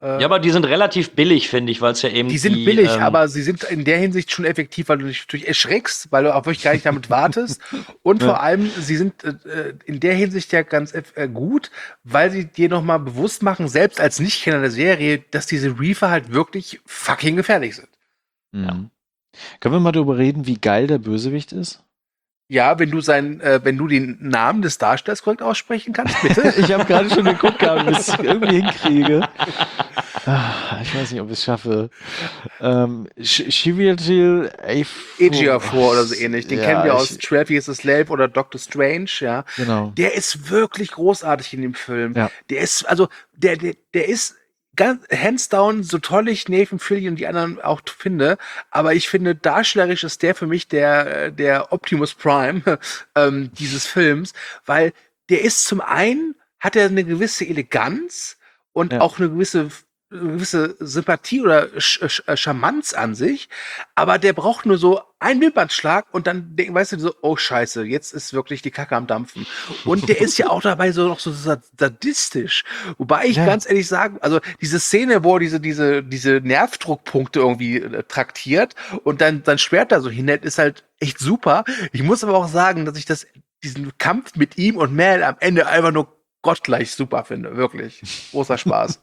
Äh, Ja, aber die sind relativ billig, finde ich, weil es ja eben Die sind die, billig, ähm, aber sie sind in der Hinsicht schon effektiv, weil du dich durch erschreckst, weil du auch wirklich gar nicht damit wartest. Und Ja. vor allem, sie sind äh, in der Hinsicht ja ganz äh, gut, weil sie dir nochmal bewusst machen, selbst als Nichtkenner der Serie, dass diese Reefer halt wirklich fucking gefährlich sind. Mhm. Können wir mal darüber reden, wie geil der Bösewicht ist? Ja, wenn du sein, äh, wenn du den Namen des Darstellers korrekt aussprechen kannst, bitte. Ich habe gerade schon geguckt, gehabt, bis ich es irgendwie hinkriege. Ah, ich weiß nicht, ob ich es schaffe. Ähm, Chiwetel Ejiofor oder so ähnlich. Den Ja, kennen wir aus ich- twelve Years a Slave oder Doctor Strange, ja. Genau. Der ist wirklich großartig in dem Film. Ja. Der ist, also, der, der, der ist ganz, hands down, so toll ich Nathan Fillion und die anderen auch finde, aber ich finde, darstellerisch ist der für mich der, der Optimus Prime ähm, dieses Films, weil der ist zum einen, hat er eine gewisse Eleganz und Ja. auch eine gewisse eine gewisse Sympathie oder Sch Sch Charmanz an sich, aber der braucht nur so einen Wimpernschlag und dann denken, weißt du, so, oh Scheiße, jetzt ist wirklich die Kacke am Dampfen. Und der ist ja auch dabei so noch so sad- sadistisch. Wobei ich Ja. ganz ehrlich sagen, also diese Szene, wo er diese, diese, diese Nervdruckpunkte irgendwie äh, traktiert und dann sein Schwert da so hinhält, ist halt echt super. Ich muss aber auch sagen, dass ich das, diesen Kampf mit ihm und Mel am Ende einfach nur gottgleich super finde. Wirklich. Großer Spaß.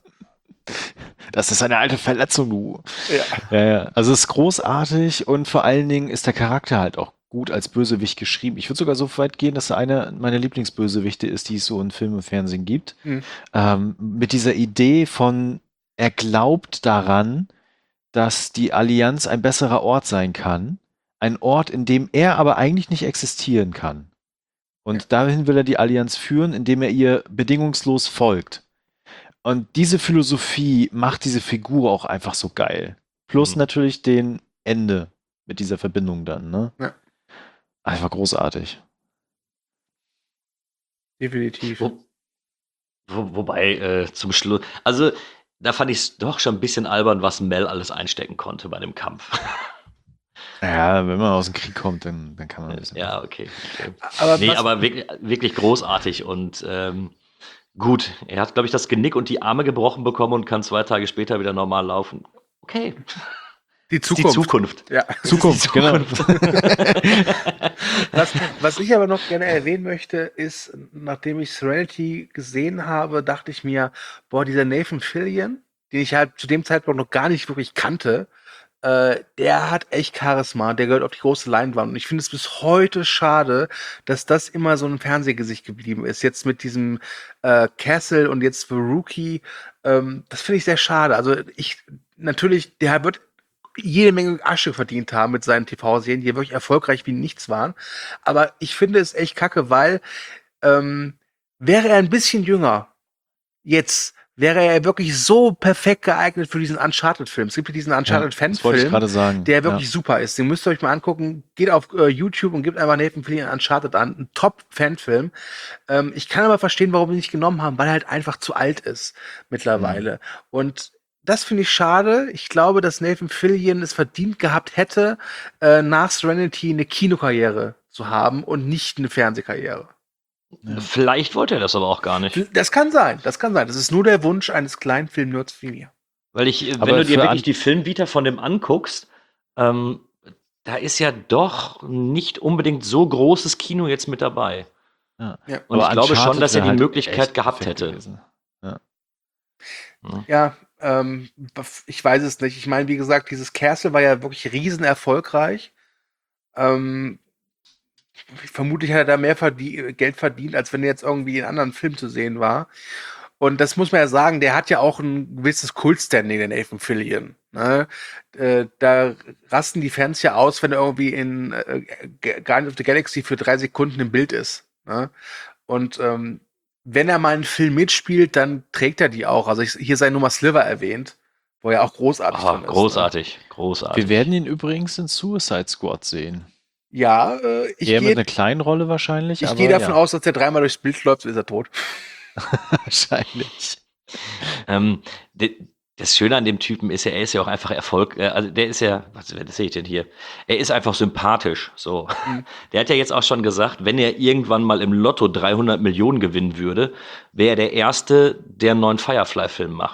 Das ist eine alte Verletzung, du. Ja. Ja, ja. Also es ist großartig und vor allen Dingen ist der Charakter halt auch gut als Bösewicht geschrieben. Ich würde sogar so weit gehen, dass er einer meiner Lieblingsbösewichte ist, die es so in Film und Fernsehen gibt. Mhm. Ähm, mit dieser Idee von, er glaubt daran, dass die Allianz ein besserer Ort sein kann. Ein Ort, in dem er aber eigentlich nicht existieren kann. Und dahin will er die Allianz führen, indem er ihr bedingungslos folgt. Und diese Philosophie macht diese Figur auch einfach so geil. Plus Mhm. natürlich den Ende mit dieser Verbindung dann, ne? Ja. Einfach großartig. Definitiv. Wo, wo, wobei, äh, zum Schluss, also da fand ich es doch schon ein bisschen albern, was Mel alles einstecken konnte bei dem Kampf. Ja, wenn man aus dem Krieg kommt, dann, dann kann man ein bisschen. Ja, okay. okay. Aber Nee, was- aber wirklich, wirklich großartig und ähm, gut. Er hat, glaube ich, das Genick und die Arme gebrochen bekommen und kann zwei Tage später wieder normal laufen. Okay. die Das ist Zukunft. Die Zukunft. Ja. Zukunft, genau. Was, was ich aber noch gerne erwähnen möchte, ist, nachdem ich Serenity gesehen habe, dachte ich mir, boah, dieser Nathan Fillion, den ich halt zu dem Zeitpunkt noch gar nicht wirklich kannte, äh, der hat echt Charisma, der gehört auf die große Leinwand. Und ich finde es bis heute schade, dass das immer so ein Fernsehgesicht geblieben ist. Jetzt mit diesem äh, Castle und jetzt The Rookie, ähm, das finde ich sehr schade. Also ich, natürlich, der wird jede Menge Asche verdient haben mit seinen T V-Serien, die wirklich erfolgreich wie nichts waren. Aber ich finde es echt kacke, weil ähm, wäre er ein bisschen jünger, jetzt wäre er wirklich so perfekt geeignet für diesen Uncharted-Film. Es gibt ja diesen Das wollte ich Uncharted-Fan-Film, gerade sagen. der wirklich super ist. Den müsst ihr euch mal angucken. Geht auf äh, YouTube und gebt einfach Nathan Fillion Uncharted an. Ein Top-Fan-Film. Ähm, ich kann aber verstehen, warum sie nicht genommen haben, weil er halt einfach zu alt ist mittlerweile. Und das finde ich schade. Ich glaube, dass Nathan Fillion es verdient gehabt hätte, äh, nach Serenity eine Kinokarriere zu haben und nicht eine Fernsehkarriere. Ja. Vielleicht wollte er das aber auch gar nicht. Das kann sein, das kann sein. Das ist nur der Wunsch eines kleinen Filmnerds wie mir. Weil ich, äh, wenn Aber du dir für wirklich an- die Filmvita von dem anguckst, ähm, da ist ja doch nicht unbedingt so großes Kino jetzt mit dabei. Ja. Ja. Und ich glaube schon, dass er wäre die halt Möglichkeit echt gehabt perfekt hätte. gewesen. Ja, ähm, ich weiß es nicht. Ich meine, wie gesagt, dieses Castle war ja wirklich riesen erfolgreich. Ähm, vermutlich hat er da mehr verdie- Geld verdient, als wenn er jetzt irgendwie in anderen Filmen zu sehen war. Und das muss man ja sagen, der hat ja auch ein gewisses Kultstanding, der Nathan Fillion. Ne? Äh, da rasten die Fans ja aus, wenn er irgendwie in äh, Guardians of the Galaxy für drei Sekunden im Bild ist. Ne? Und ähm, wenn er mal einen Film mitspielt, dann trägt er die auch. Also ich, hier sei nur mal Sliver erwähnt, wo er auch großartig Ah, drin ist. Ne? großartig, großartig. Wir werden ihn übrigens in Suicide Squad sehen. Ja, äh, ich Eher mit gehe einer kleinen Rolle wahrscheinlich. ich aber geh davon ja. aus, dass der dreimal durchs Bild läuft, ist er tot. Wahrscheinlich. Ähm, de, das Schöne an dem Typen ist ja, er ist ja auch einfach Erfolg, äh, also der ist ja, was, was sehe ich denn hier? Er ist einfach sympathisch, so. Mhm. Der hat ja jetzt auch schon gesagt, wenn er irgendwann mal im Lotto dreihundert Millionen gewinnen würde, wäre er der Erste, der einen neuen Firefly-Film macht.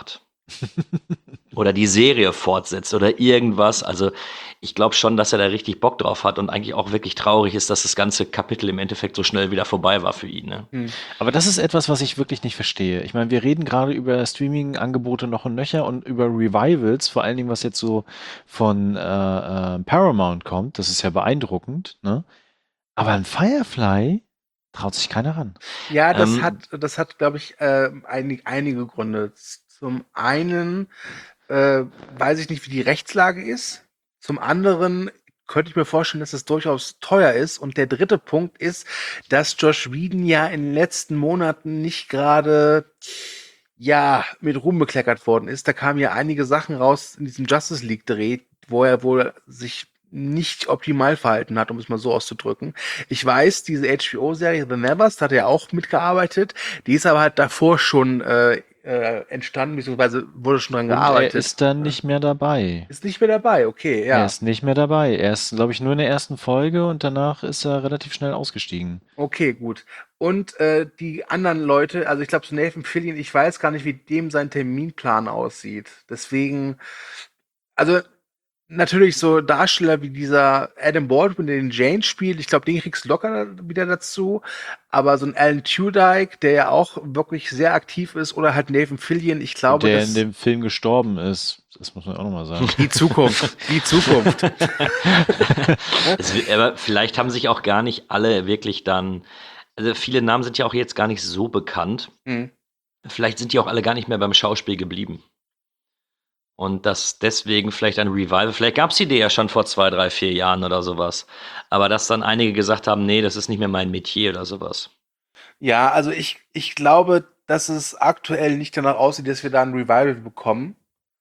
oder die Serie fortsetzt oder irgendwas. Also ich glaube schon, dass er da richtig Bock drauf hat und eigentlich auch wirklich traurig ist, dass das ganze Kapitel im Endeffekt so schnell wieder vorbei war für ihn. Ne? Hm. Aber das ist etwas, was ich wirklich nicht verstehe. Ich meine, wir reden gerade über Streaming-Angebote noch und nöcher und über Revivals, vor allen Dingen, was jetzt so von äh, äh, Paramount kommt. Das ist ja beeindruckend, ne? Aber an Firefly traut sich keiner ran. Ja, das Ähm, hat, das hat, glaube ich, äh, einig, einige Gründe. Zum einen äh, weiß ich nicht, wie die Rechtslage ist. Zum anderen könnte ich mir vorstellen, dass es durchaus teuer ist. Und der dritte Punkt ist, dass Josh Whedon ja in den letzten Monaten nicht gerade ja mit Ruhm bekleckert worden ist. Da kamen ja einige Sachen raus in diesem Justice League-Dreh, wo er wohl sich nicht optimal verhalten hat, um es mal so auszudrücken. Ich weiß, diese H B O-Serie The Nevers, da hat er auch mitgearbeitet. Die ist aber halt davor schon äh, äh, entstanden, beziehungsweise wurde schon dran Und er gearbeitet. ist dann nicht mehr dabei. Ist nicht mehr dabei, okay, Er ja. ist nicht mehr dabei. Er ist, glaube ich, nur in der ersten Folge und danach ist er relativ schnell ausgestiegen. Okay, gut. Und äh, die anderen Leute, also ich glaube, so Nathan Fillion, ich weiß gar nicht, wie dem sein Terminplan aussieht. Deswegen, also natürlich so Darsteller wie dieser Adam Baldwin, der den Jane spielt, ich glaube, den kriegst du locker wieder dazu. Aber so ein Alan Tudyk, der ja auch wirklich sehr aktiv ist, oder halt Nathan Fillion, ich glaube, Der das in dem Film gestorben ist. Das muss man auch nochmal sagen. die Zukunft, die Zukunft. es, wi- aber vielleicht haben sich auch gar nicht alle wirklich dann, also viele Namen sind ja auch jetzt gar nicht so bekannt. Hm. Vielleicht sind die auch alle gar nicht mehr beim Schauspiel geblieben. Und dass deswegen vielleicht ein Revival, vielleicht gab es die Idee ja schon vor zwei, drei, vier Jahren oder sowas. Aber dass dann einige gesagt haben, nee, das ist nicht mehr mein Metier oder sowas. Ja, also ich, ich glaube, dass es aktuell nicht danach aussieht, dass wir da ein Revival bekommen.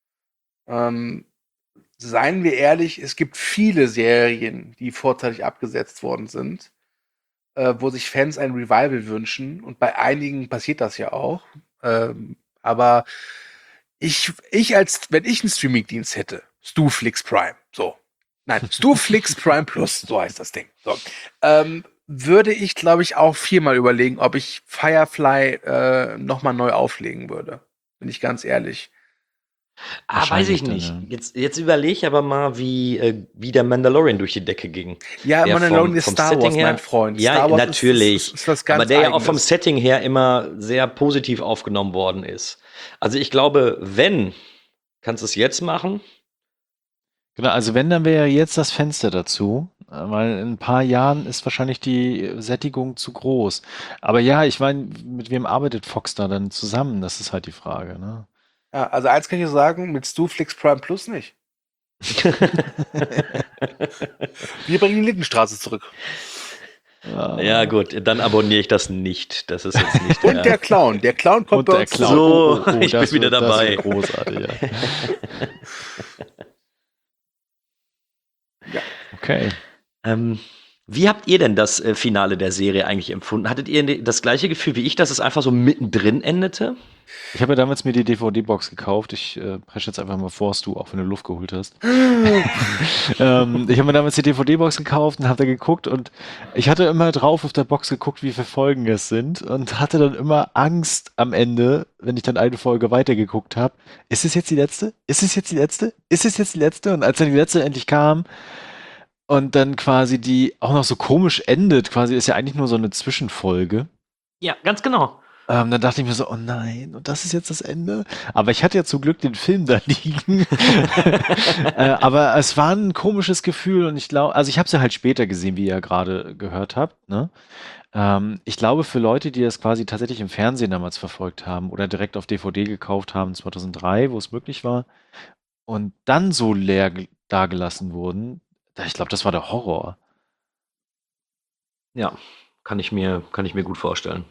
Ähm, seien wir ehrlich, es gibt viele Serien, die vorzeitig abgesetzt worden sind, äh, wo sich Fans ein Revival wünschen. Und bei einigen passiert das ja auch. Ähm, aber ich, ich als, wenn ich einen Streamingdienst hätte, Stuflix Prime, so. Nein, Stuflix Prime Plus, so heißt das Ding. So. Ähm, würde ich, glaube ich, auch viermal überlegen, ob ich Firefly äh, nochmal neu auflegen würde. Bin ich ganz ehrlich. Ah, weiß Wahrscheinlich ich dann, nicht. ja. Jetzt, jetzt überlege ich aber mal, wie, äh, wie der Mandalorian durch die Decke ging. Ja, Der Mandalorian vom- ist vom Star Setting Wars, her- mein Freund. Ja, Star Wars ist- natürlich. Ist, ist, was ganz aber der ja auch vom Eigenes. Setting her immer sehr positiv aufgenommen worden ist. Also ich glaube, wenn, kannst du es jetzt machen? Genau, also wenn, dann wäre jetzt das Fenster dazu, äh, weil in ein paar Jahren ist wahrscheinlich die Sättigung zu groß. Aber ja, ich meine, mit wem arbeitet Fox da dann zusammen? Das ist halt die Frage, ne? Ja, also eins kann ich dir sagen, mit Stuflix Prime Plus nicht. Wir bringen die Lindenstraße zurück. Ja gut, dann abonniere ich das nicht. Das ist jetzt nicht Und der Clown. Der Clown kommt Und bei der uns Clown. So, zurück. ich bin wieder wird- dabei. Das wird großartig, ja. Ja. Okay. Ähm, wie habt ihr denn das äh, Finale der Serie eigentlich empfunden? Hattet ihr ne- das gleiche Gefühl wie ich, dass es einfach so mittendrin endete? Ich habe ja damals mir die D V D-Box gekauft. Ich äh, presche jetzt einfach mal vor, dass du, auch wenn du Luft geholt hast. ähm, ich habe mir damals die D V D-Box gekauft und habe da geguckt und ich hatte immer drauf auf der Box geguckt, wie viele Folgen es sind und hatte dann immer Angst am Ende, wenn ich dann eine Folge weitergeguckt habe. Ist es jetzt die letzte? Ist es jetzt die letzte? Ist es jetzt die letzte? Und als dann die letzte endlich kam und dann quasi die auch noch so komisch endet, quasi ist ja eigentlich nur so eine Zwischenfolge. Ja, ganz genau. Ähm, dann dachte ich mir so, oh nein, und das ist jetzt das Ende. Aber ich hatte ja zum Glück den Film da liegen. äh, aber es war ein komisches Gefühl und ich glaube, also ich habe es ja halt später gesehen, wie ihr gerade gehört habt. Ne? Ähm, ich glaube, für Leute, die das quasi tatsächlich im Fernsehen damals verfolgt haben oder direkt auf D V D gekauft haben, zweitausenddrei, wo es möglich war, und dann so leer ge- dagelassen wurden, da- ich glaube, das war der Horror. Ja, kann ich mir, kann ich mir gut vorstellen.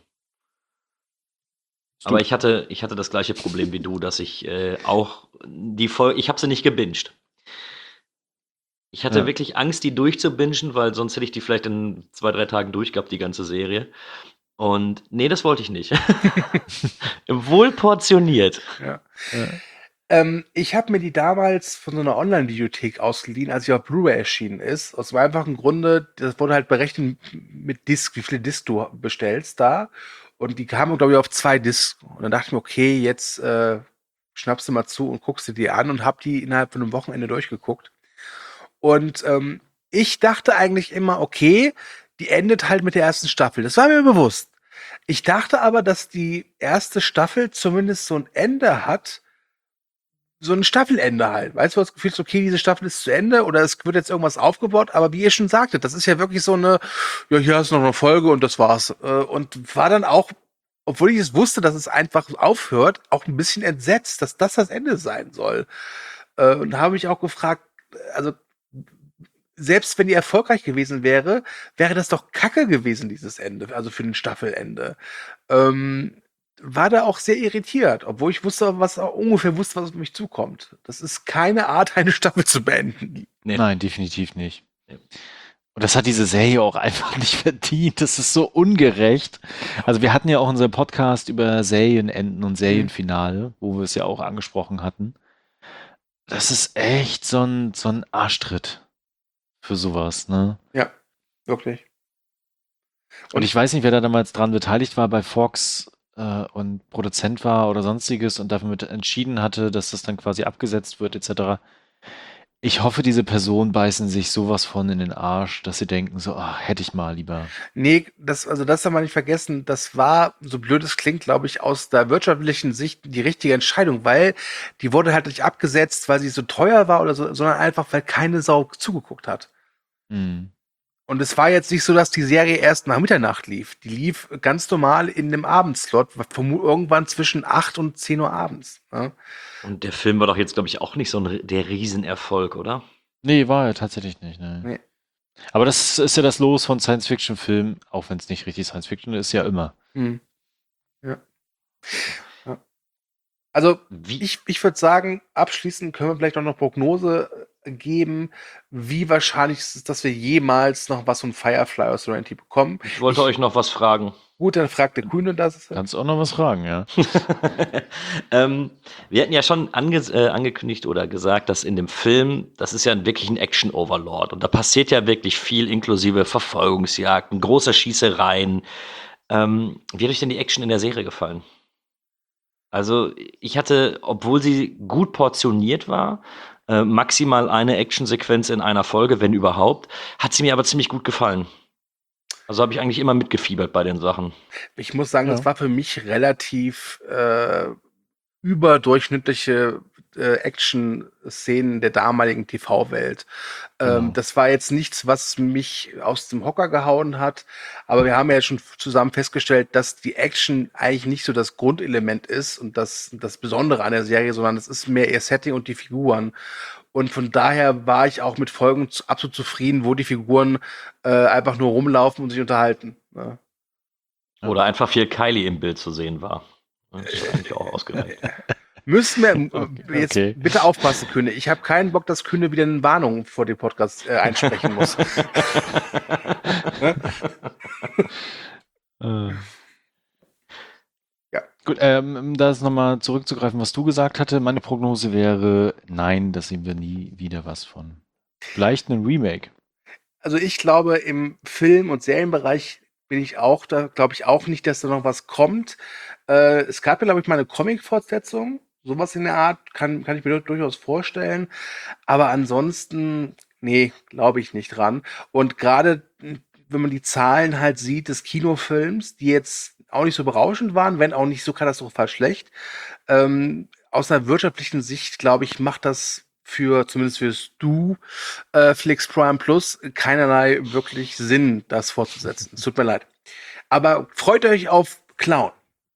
Aber ich hatte, ich hatte das gleiche Problem wie du, dass ich äh, auch die Folge, ich habe sie nicht gebinged. Ich hatte Ja. wirklich Angst, die durchzubingen, weil sonst hätte ich die vielleicht in zwei, drei Tagen durchgehabt, die ganze Serie. Und nee, das wollte ich nicht. Wohl portioniert. Ja. Ja. Ähm, ich habe mir die damals von so einer Online-Videothek ausgeliehen, als sie auf Blu-ray erschienen ist. Aus dem einfachen Grunde, das wurde halt berechnet mit Disc, wie viele Discs du bestellst da. Und die kamen, glaube ich, auf zwei Discs. Und dann dachte ich mir, okay, jetzt äh, schnappst du mal zu und guckst dir die an und hab die innerhalb von einem Wochenende durchgeguckt. Und ähm, ich dachte eigentlich immer, okay, die endet halt mit der ersten Staffel. Das war mir bewusst. Ich dachte aber, dass die erste Staffel zumindest so ein Ende hat, so ein Staffelende halt. Weißt du, das Gefühl ist, okay, diese Staffel ist zu Ende oder es wird jetzt irgendwas aufgebaut, aber wie ihr schon sagtet, das ist ja wirklich so eine, ja, hier ist noch eine Folge und das war's. Äh, Und war dann auch, obwohl ich es wusste, dass es einfach aufhört, auch ein bisschen entsetzt, dass das das Ende sein soll. Äh, Und da habe ich auch gefragt, also selbst wenn die erfolgreich gewesen wäre, wäre das doch Kacke gewesen, dieses Ende, also für ein Staffelende. Ähm, war da auch sehr irritiert, obwohl ich wusste, was auch ungefähr wusste, was auf mich zukommt. Das ist keine Art, eine Staffel zu beenden. Nee. Nein, definitiv nicht. Nee. Und das hat diese Serie auch einfach nicht verdient. Das ist so ungerecht. Also wir hatten ja auch unseren Podcast über Serienenden und Serienfinale, wo wir es ja auch angesprochen hatten. Das ist echt so ein, so ein Arschtritt für sowas, ne? Ja, wirklich. Und ich weiß nicht, wer da damals dran beteiligt war bei Fox äh, und Produzent war oder sonstiges und damit entschieden hatte, dass das dann quasi abgesetzt wird, et cetera. Ich hoffe, diese Personen beißen sich sowas von in den Arsch, dass sie denken, so, ah, hätte ich mal lieber. Nee, das, also das darf man nicht vergessen, das war, so blöd es klingt, glaube ich, aus der wirtschaftlichen Sicht die richtige Entscheidung, weil die wurde halt nicht abgesetzt, weil sie so teuer war oder so, sondern einfach, weil keine Sau zugeguckt hat. Hm. Und es war jetzt nicht so, dass die Serie erst nach Mitternacht lief. Die lief ganz normal in dem Abendslot, vermu- irgendwann zwischen acht und zehn Uhr abends. Ja. Und der Film war doch jetzt, glaube ich, auch nicht so ein, der Riesenerfolg, oder? Nee, war er tatsächlich nicht. Ne. Nee. Aber das ist ja das Los von Science-Fiction-Filmen, auch wenn es nicht richtig Science-Fiction ist, ja immer. Hm. Ja. Ja. Also Wie? ich, ich würde sagen, abschließend können wir vielleicht auch noch Prognose äh, geben, wie wahrscheinlich es ist, dass wir jemals noch was von Firefly aus Serenity bekommen. Ich wollte euch noch was fragen. Gut, dann fragt der Kühne das. Kannst auch noch was fragen, ja. ähm, wir hatten ja schon ange äh, angekündigt oder gesagt, dass in dem Film, das ist ja ein, wirklich ein Action-Overlord. Und da passiert ja wirklich viel, inklusive Verfolgungsjagden, große Schießereien. Ähm, wie hat euch denn die Action in der Serie gefallen? Also ich hatte, obwohl sie gut portioniert war, äh, maximal eine Actionsequenz in einer Folge, wenn überhaupt, hat sie mir aber ziemlich gut gefallen. Also habe ich eigentlich immer mitgefiebert bei den Sachen. Ich muss sagen, Ja. das war für mich relativ äh, überdurchschnittliche äh, Action-Szenen der damaligen T V-Welt. Ähm, Genau. Das war jetzt nichts, was mich aus dem Hocker gehauen hat, aber wir haben ja schon zusammen festgestellt, dass die Action eigentlich nicht so das Grundelement ist und das, das Besondere an der Serie, sondern es ist mehr ihr Setting und die Figuren. Und von daher war ich auch mit Folgen zu- absolut zufrieden, wo die Figuren äh, einfach nur rumlaufen und sich unterhalten. Ne? Ja. Oder einfach viel Kylie im Bild zu sehen war. Das ist eigentlich auch ausgereicht. Müssen wir äh, Okay. jetzt Okay. bitte aufpassen, Kühne. Ich habe keinen Bock, dass Kühne wieder eine Warnung vor dem Podcast äh, einsprechen muss. Äh. Ja. Gut, ähm, um das nochmal zurückzugreifen, was du gesagt hatte, meine Prognose wäre, nein, da sehen wir nie wieder was von. Vielleicht ein Remake. Also ich glaube, im Film- und Serienbereich bin ich auch, da glaube ich auch nicht, dass da noch was kommt. Äh, es gab ja, glaube ich, mal eine Comic-Fortsetzung. Sowas in der Art kann, kann ich mir durchaus vorstellen. Aber ansonsten, nee, glaube ich nicht dran. Und gerade, mh, wenn man die Zahlen halt sieht des Kinofilms, die jetzt auch nicht so berauschend waren, wenn auch nicht so katastrophal schlecht, ähm, aus einer wirtschaftlichen Sicht, glaube ich, macht das für, zumindest für Stu, äh, Flix Prime Plus, keinerlei wirklich Sinn, das fortzusetzen. Es tut mir leid. Aber freut euch auf Clown.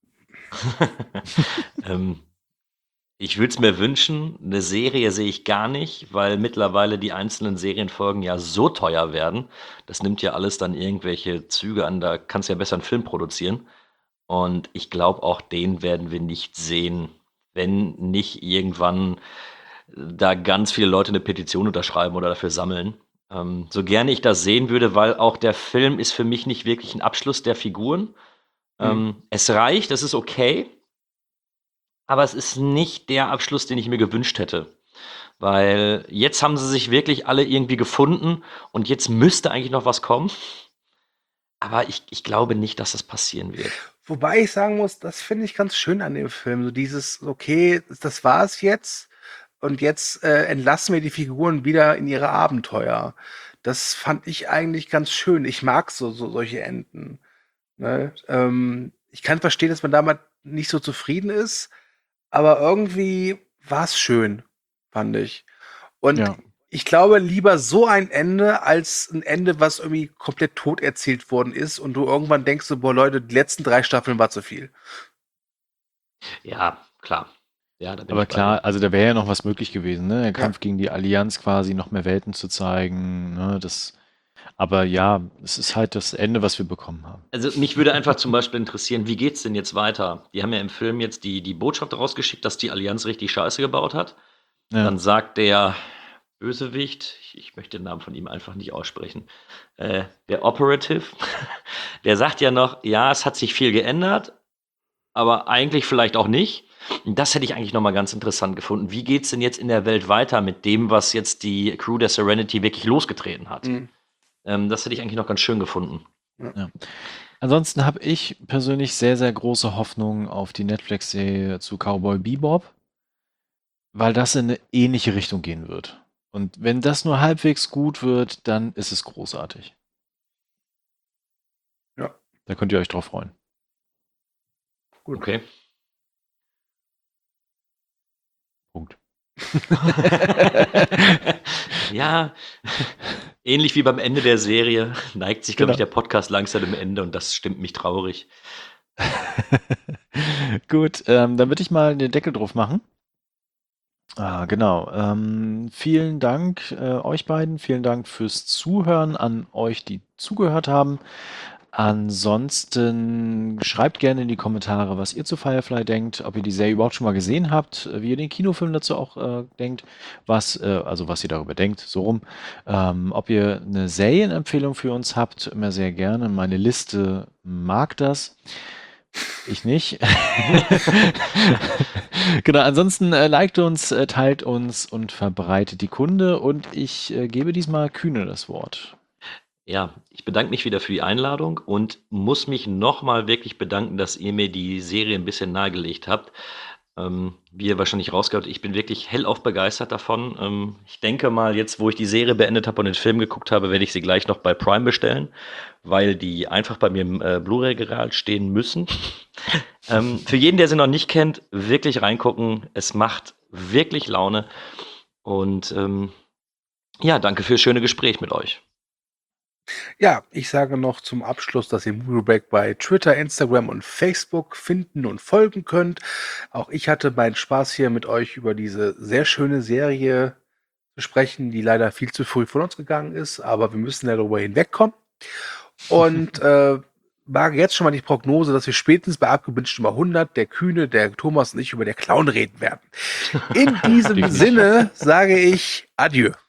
ähm, ich würde es mir wünschen, eine Serie sehe ich gar nicht, weil mittlerweile die einzelnen Serienfolgen ja so teuer werden. Das nimmt ja alles dann irgendwelche Züge an, da kannst du ja besser einen Film produzieren. Und ich glaube, auch den werden wir nicht sehen, wenn nicht irgendwann da ganz viele Leute eine Petition unterschreiben oder dafür sammeln. Ähm, so gerne ich das sehen würde, weil auch der Film ist für mich nicht wirklich ein Abschluss der Figuren. Ähm, es reicht, es ist okay, aber es ist nicht der Abschluss, den ich mir gewünscht hätte. Weil jetzt haben sie sich wirklich alle irgendwie gefunden und jetzt müsste eigentlich noch was kommen. Aber ich, ich glaube nicht, dass das passieren wird. Wobei ich sagen muss, das finde ich ganz schön an dem Film. So dieses, okay, das war's jetzt. Und jetzt äh, entlassen wir die Figuren wieder in ihre Abenteuer. Das fand ich eigentlich ganz schön. Ich mag so, so solche Enden. Ne? Ähm, ich kann verstehen, dass man damit nicht so zufrieden ist, aber irgendwie war es schön, fand ich. Und Ja. ich glaube, lieber so ein Ende als ein Ende, was irgendwie komplett tot erzählt worden ist und du irgendwann denkst, so, boah, Leute, die letzten drei Staffeln war zu viel. Ja, klar. Ja, da bin Aber ich bei klar, dir. also da wäre ja noch was möglich gewesen, ne? Der Ja. Kampf gegen die Allianz quasi, noch mehr Welten zu zeigen, ne? Das, aber ja, es ist halt das Ende, was wir bekommen haben. Also mich würde einfach zum Beispiel interessieren, wie geht's denn jetzt weiter? Die haben ja im Film jetzt die, die Botschaft rausgeschickt, dass die Allianz richtig Scheiße gebaut hat. Ja. Dann sagt der Bösewicht, ich, ich möchte den Namen von ihm einfach nicht aussprechen, äh, der Operative, der sagt ja noch, ja, es hat sich viel geändert, aber eigentlich vielleicht auch nicht. Und das hätte ich eigentlich nochmal ganz interessant gefunden. Wie geht's denn jetzt in der Welt weiter mit dem, was jetzt die Crew der Serenity wirklich losgetreten hat? Mhm. Ähm, das hätte ich eigentlich noch ganz schön gefunden. Ja. Ansonsten habe ich persönlich sehr, sehr große Hoffnung auf die Netflix-Serie zu Cowboy Bebop, weil das in eine ähnliche Richtung gehen wird. Und wenn das nur halbwegs gut wird, dann ist es großartig. Ja. Da könnt ihr euch drauf freuen. Gut. Okay. Punkt. Ja, ähnlich wie beim Ende der Serie neigt sich, glaube ich, Genau. der Podcast langsam dem Ende und das stimmt mich traurig. Gut, ähm, dann würde ich mal den Deckel drauf machen. Ah, genau. Ähm, vielen Dank äh, euch beiden. Vielen Dank fürs Zuhören an euch, die zugehört haben. Ansonsten schreibt gerne in die Kommentare, was ihr zu Firefly denkt, ob ihr die Serie überhaupt schon mal gesehen habt, wie ihr den Kinofilm dazu auch äh, denkt, was, äh, also was ihr darüber denkt, so rum. Ähm, ob ihr eine Serienempfehlung für uns habt, immer sehr gerne. Meine Liste mag das. Ich nicht. Genau, ansonsten äh, liked uns, äh, teilt uns und verbreitet die Kunde. Und ich äh, gebe diesmal Kühne das Wort. Ja, ich bedanke mich wieder für die Einladung und muss mich nochmal wirklich bedanken, dass ihr mir die Serie ein bisschen nahegelegt habt. Ähm, wie ihr wahrscheinlich rausgehört, ich bin wirklich hellauf begeistert davon. Ähm, ich denke mal, jetzt, wo ich die Serie beendet habe und den Film geguckt habe, werde ich sie gleich noch bei Prime bestellen, weil die einfach bei mir im äh, Blu-ray-Regal stehen müssen. ähm, für jeden, der sie noch nicht kennt, wirklich reingucken. Es macht wirklich Laune. Und ähm, ja, danke fürs schöne Gespräch mit euch. Ja, ich sage noch zum Abschluss, dass ihr Movie Break bei Twitter, Instagram und Facebook finden und folgen könnt. Auch ich hatte meinen Spaß hier mit euch über diese sehr schöne Serie zu sprechen, die leider viel zu früh von uns gegangen ist, aber wir müssen ja darüber hinwegkommen. Und äh, wage jetzt schon mal die Prognose, dass wir spätestens bei Abgebinged Nummer hundert, der Kühne, der Thomas und ich über der Clown reden werden. In diesem Sinne sage ich Adieu.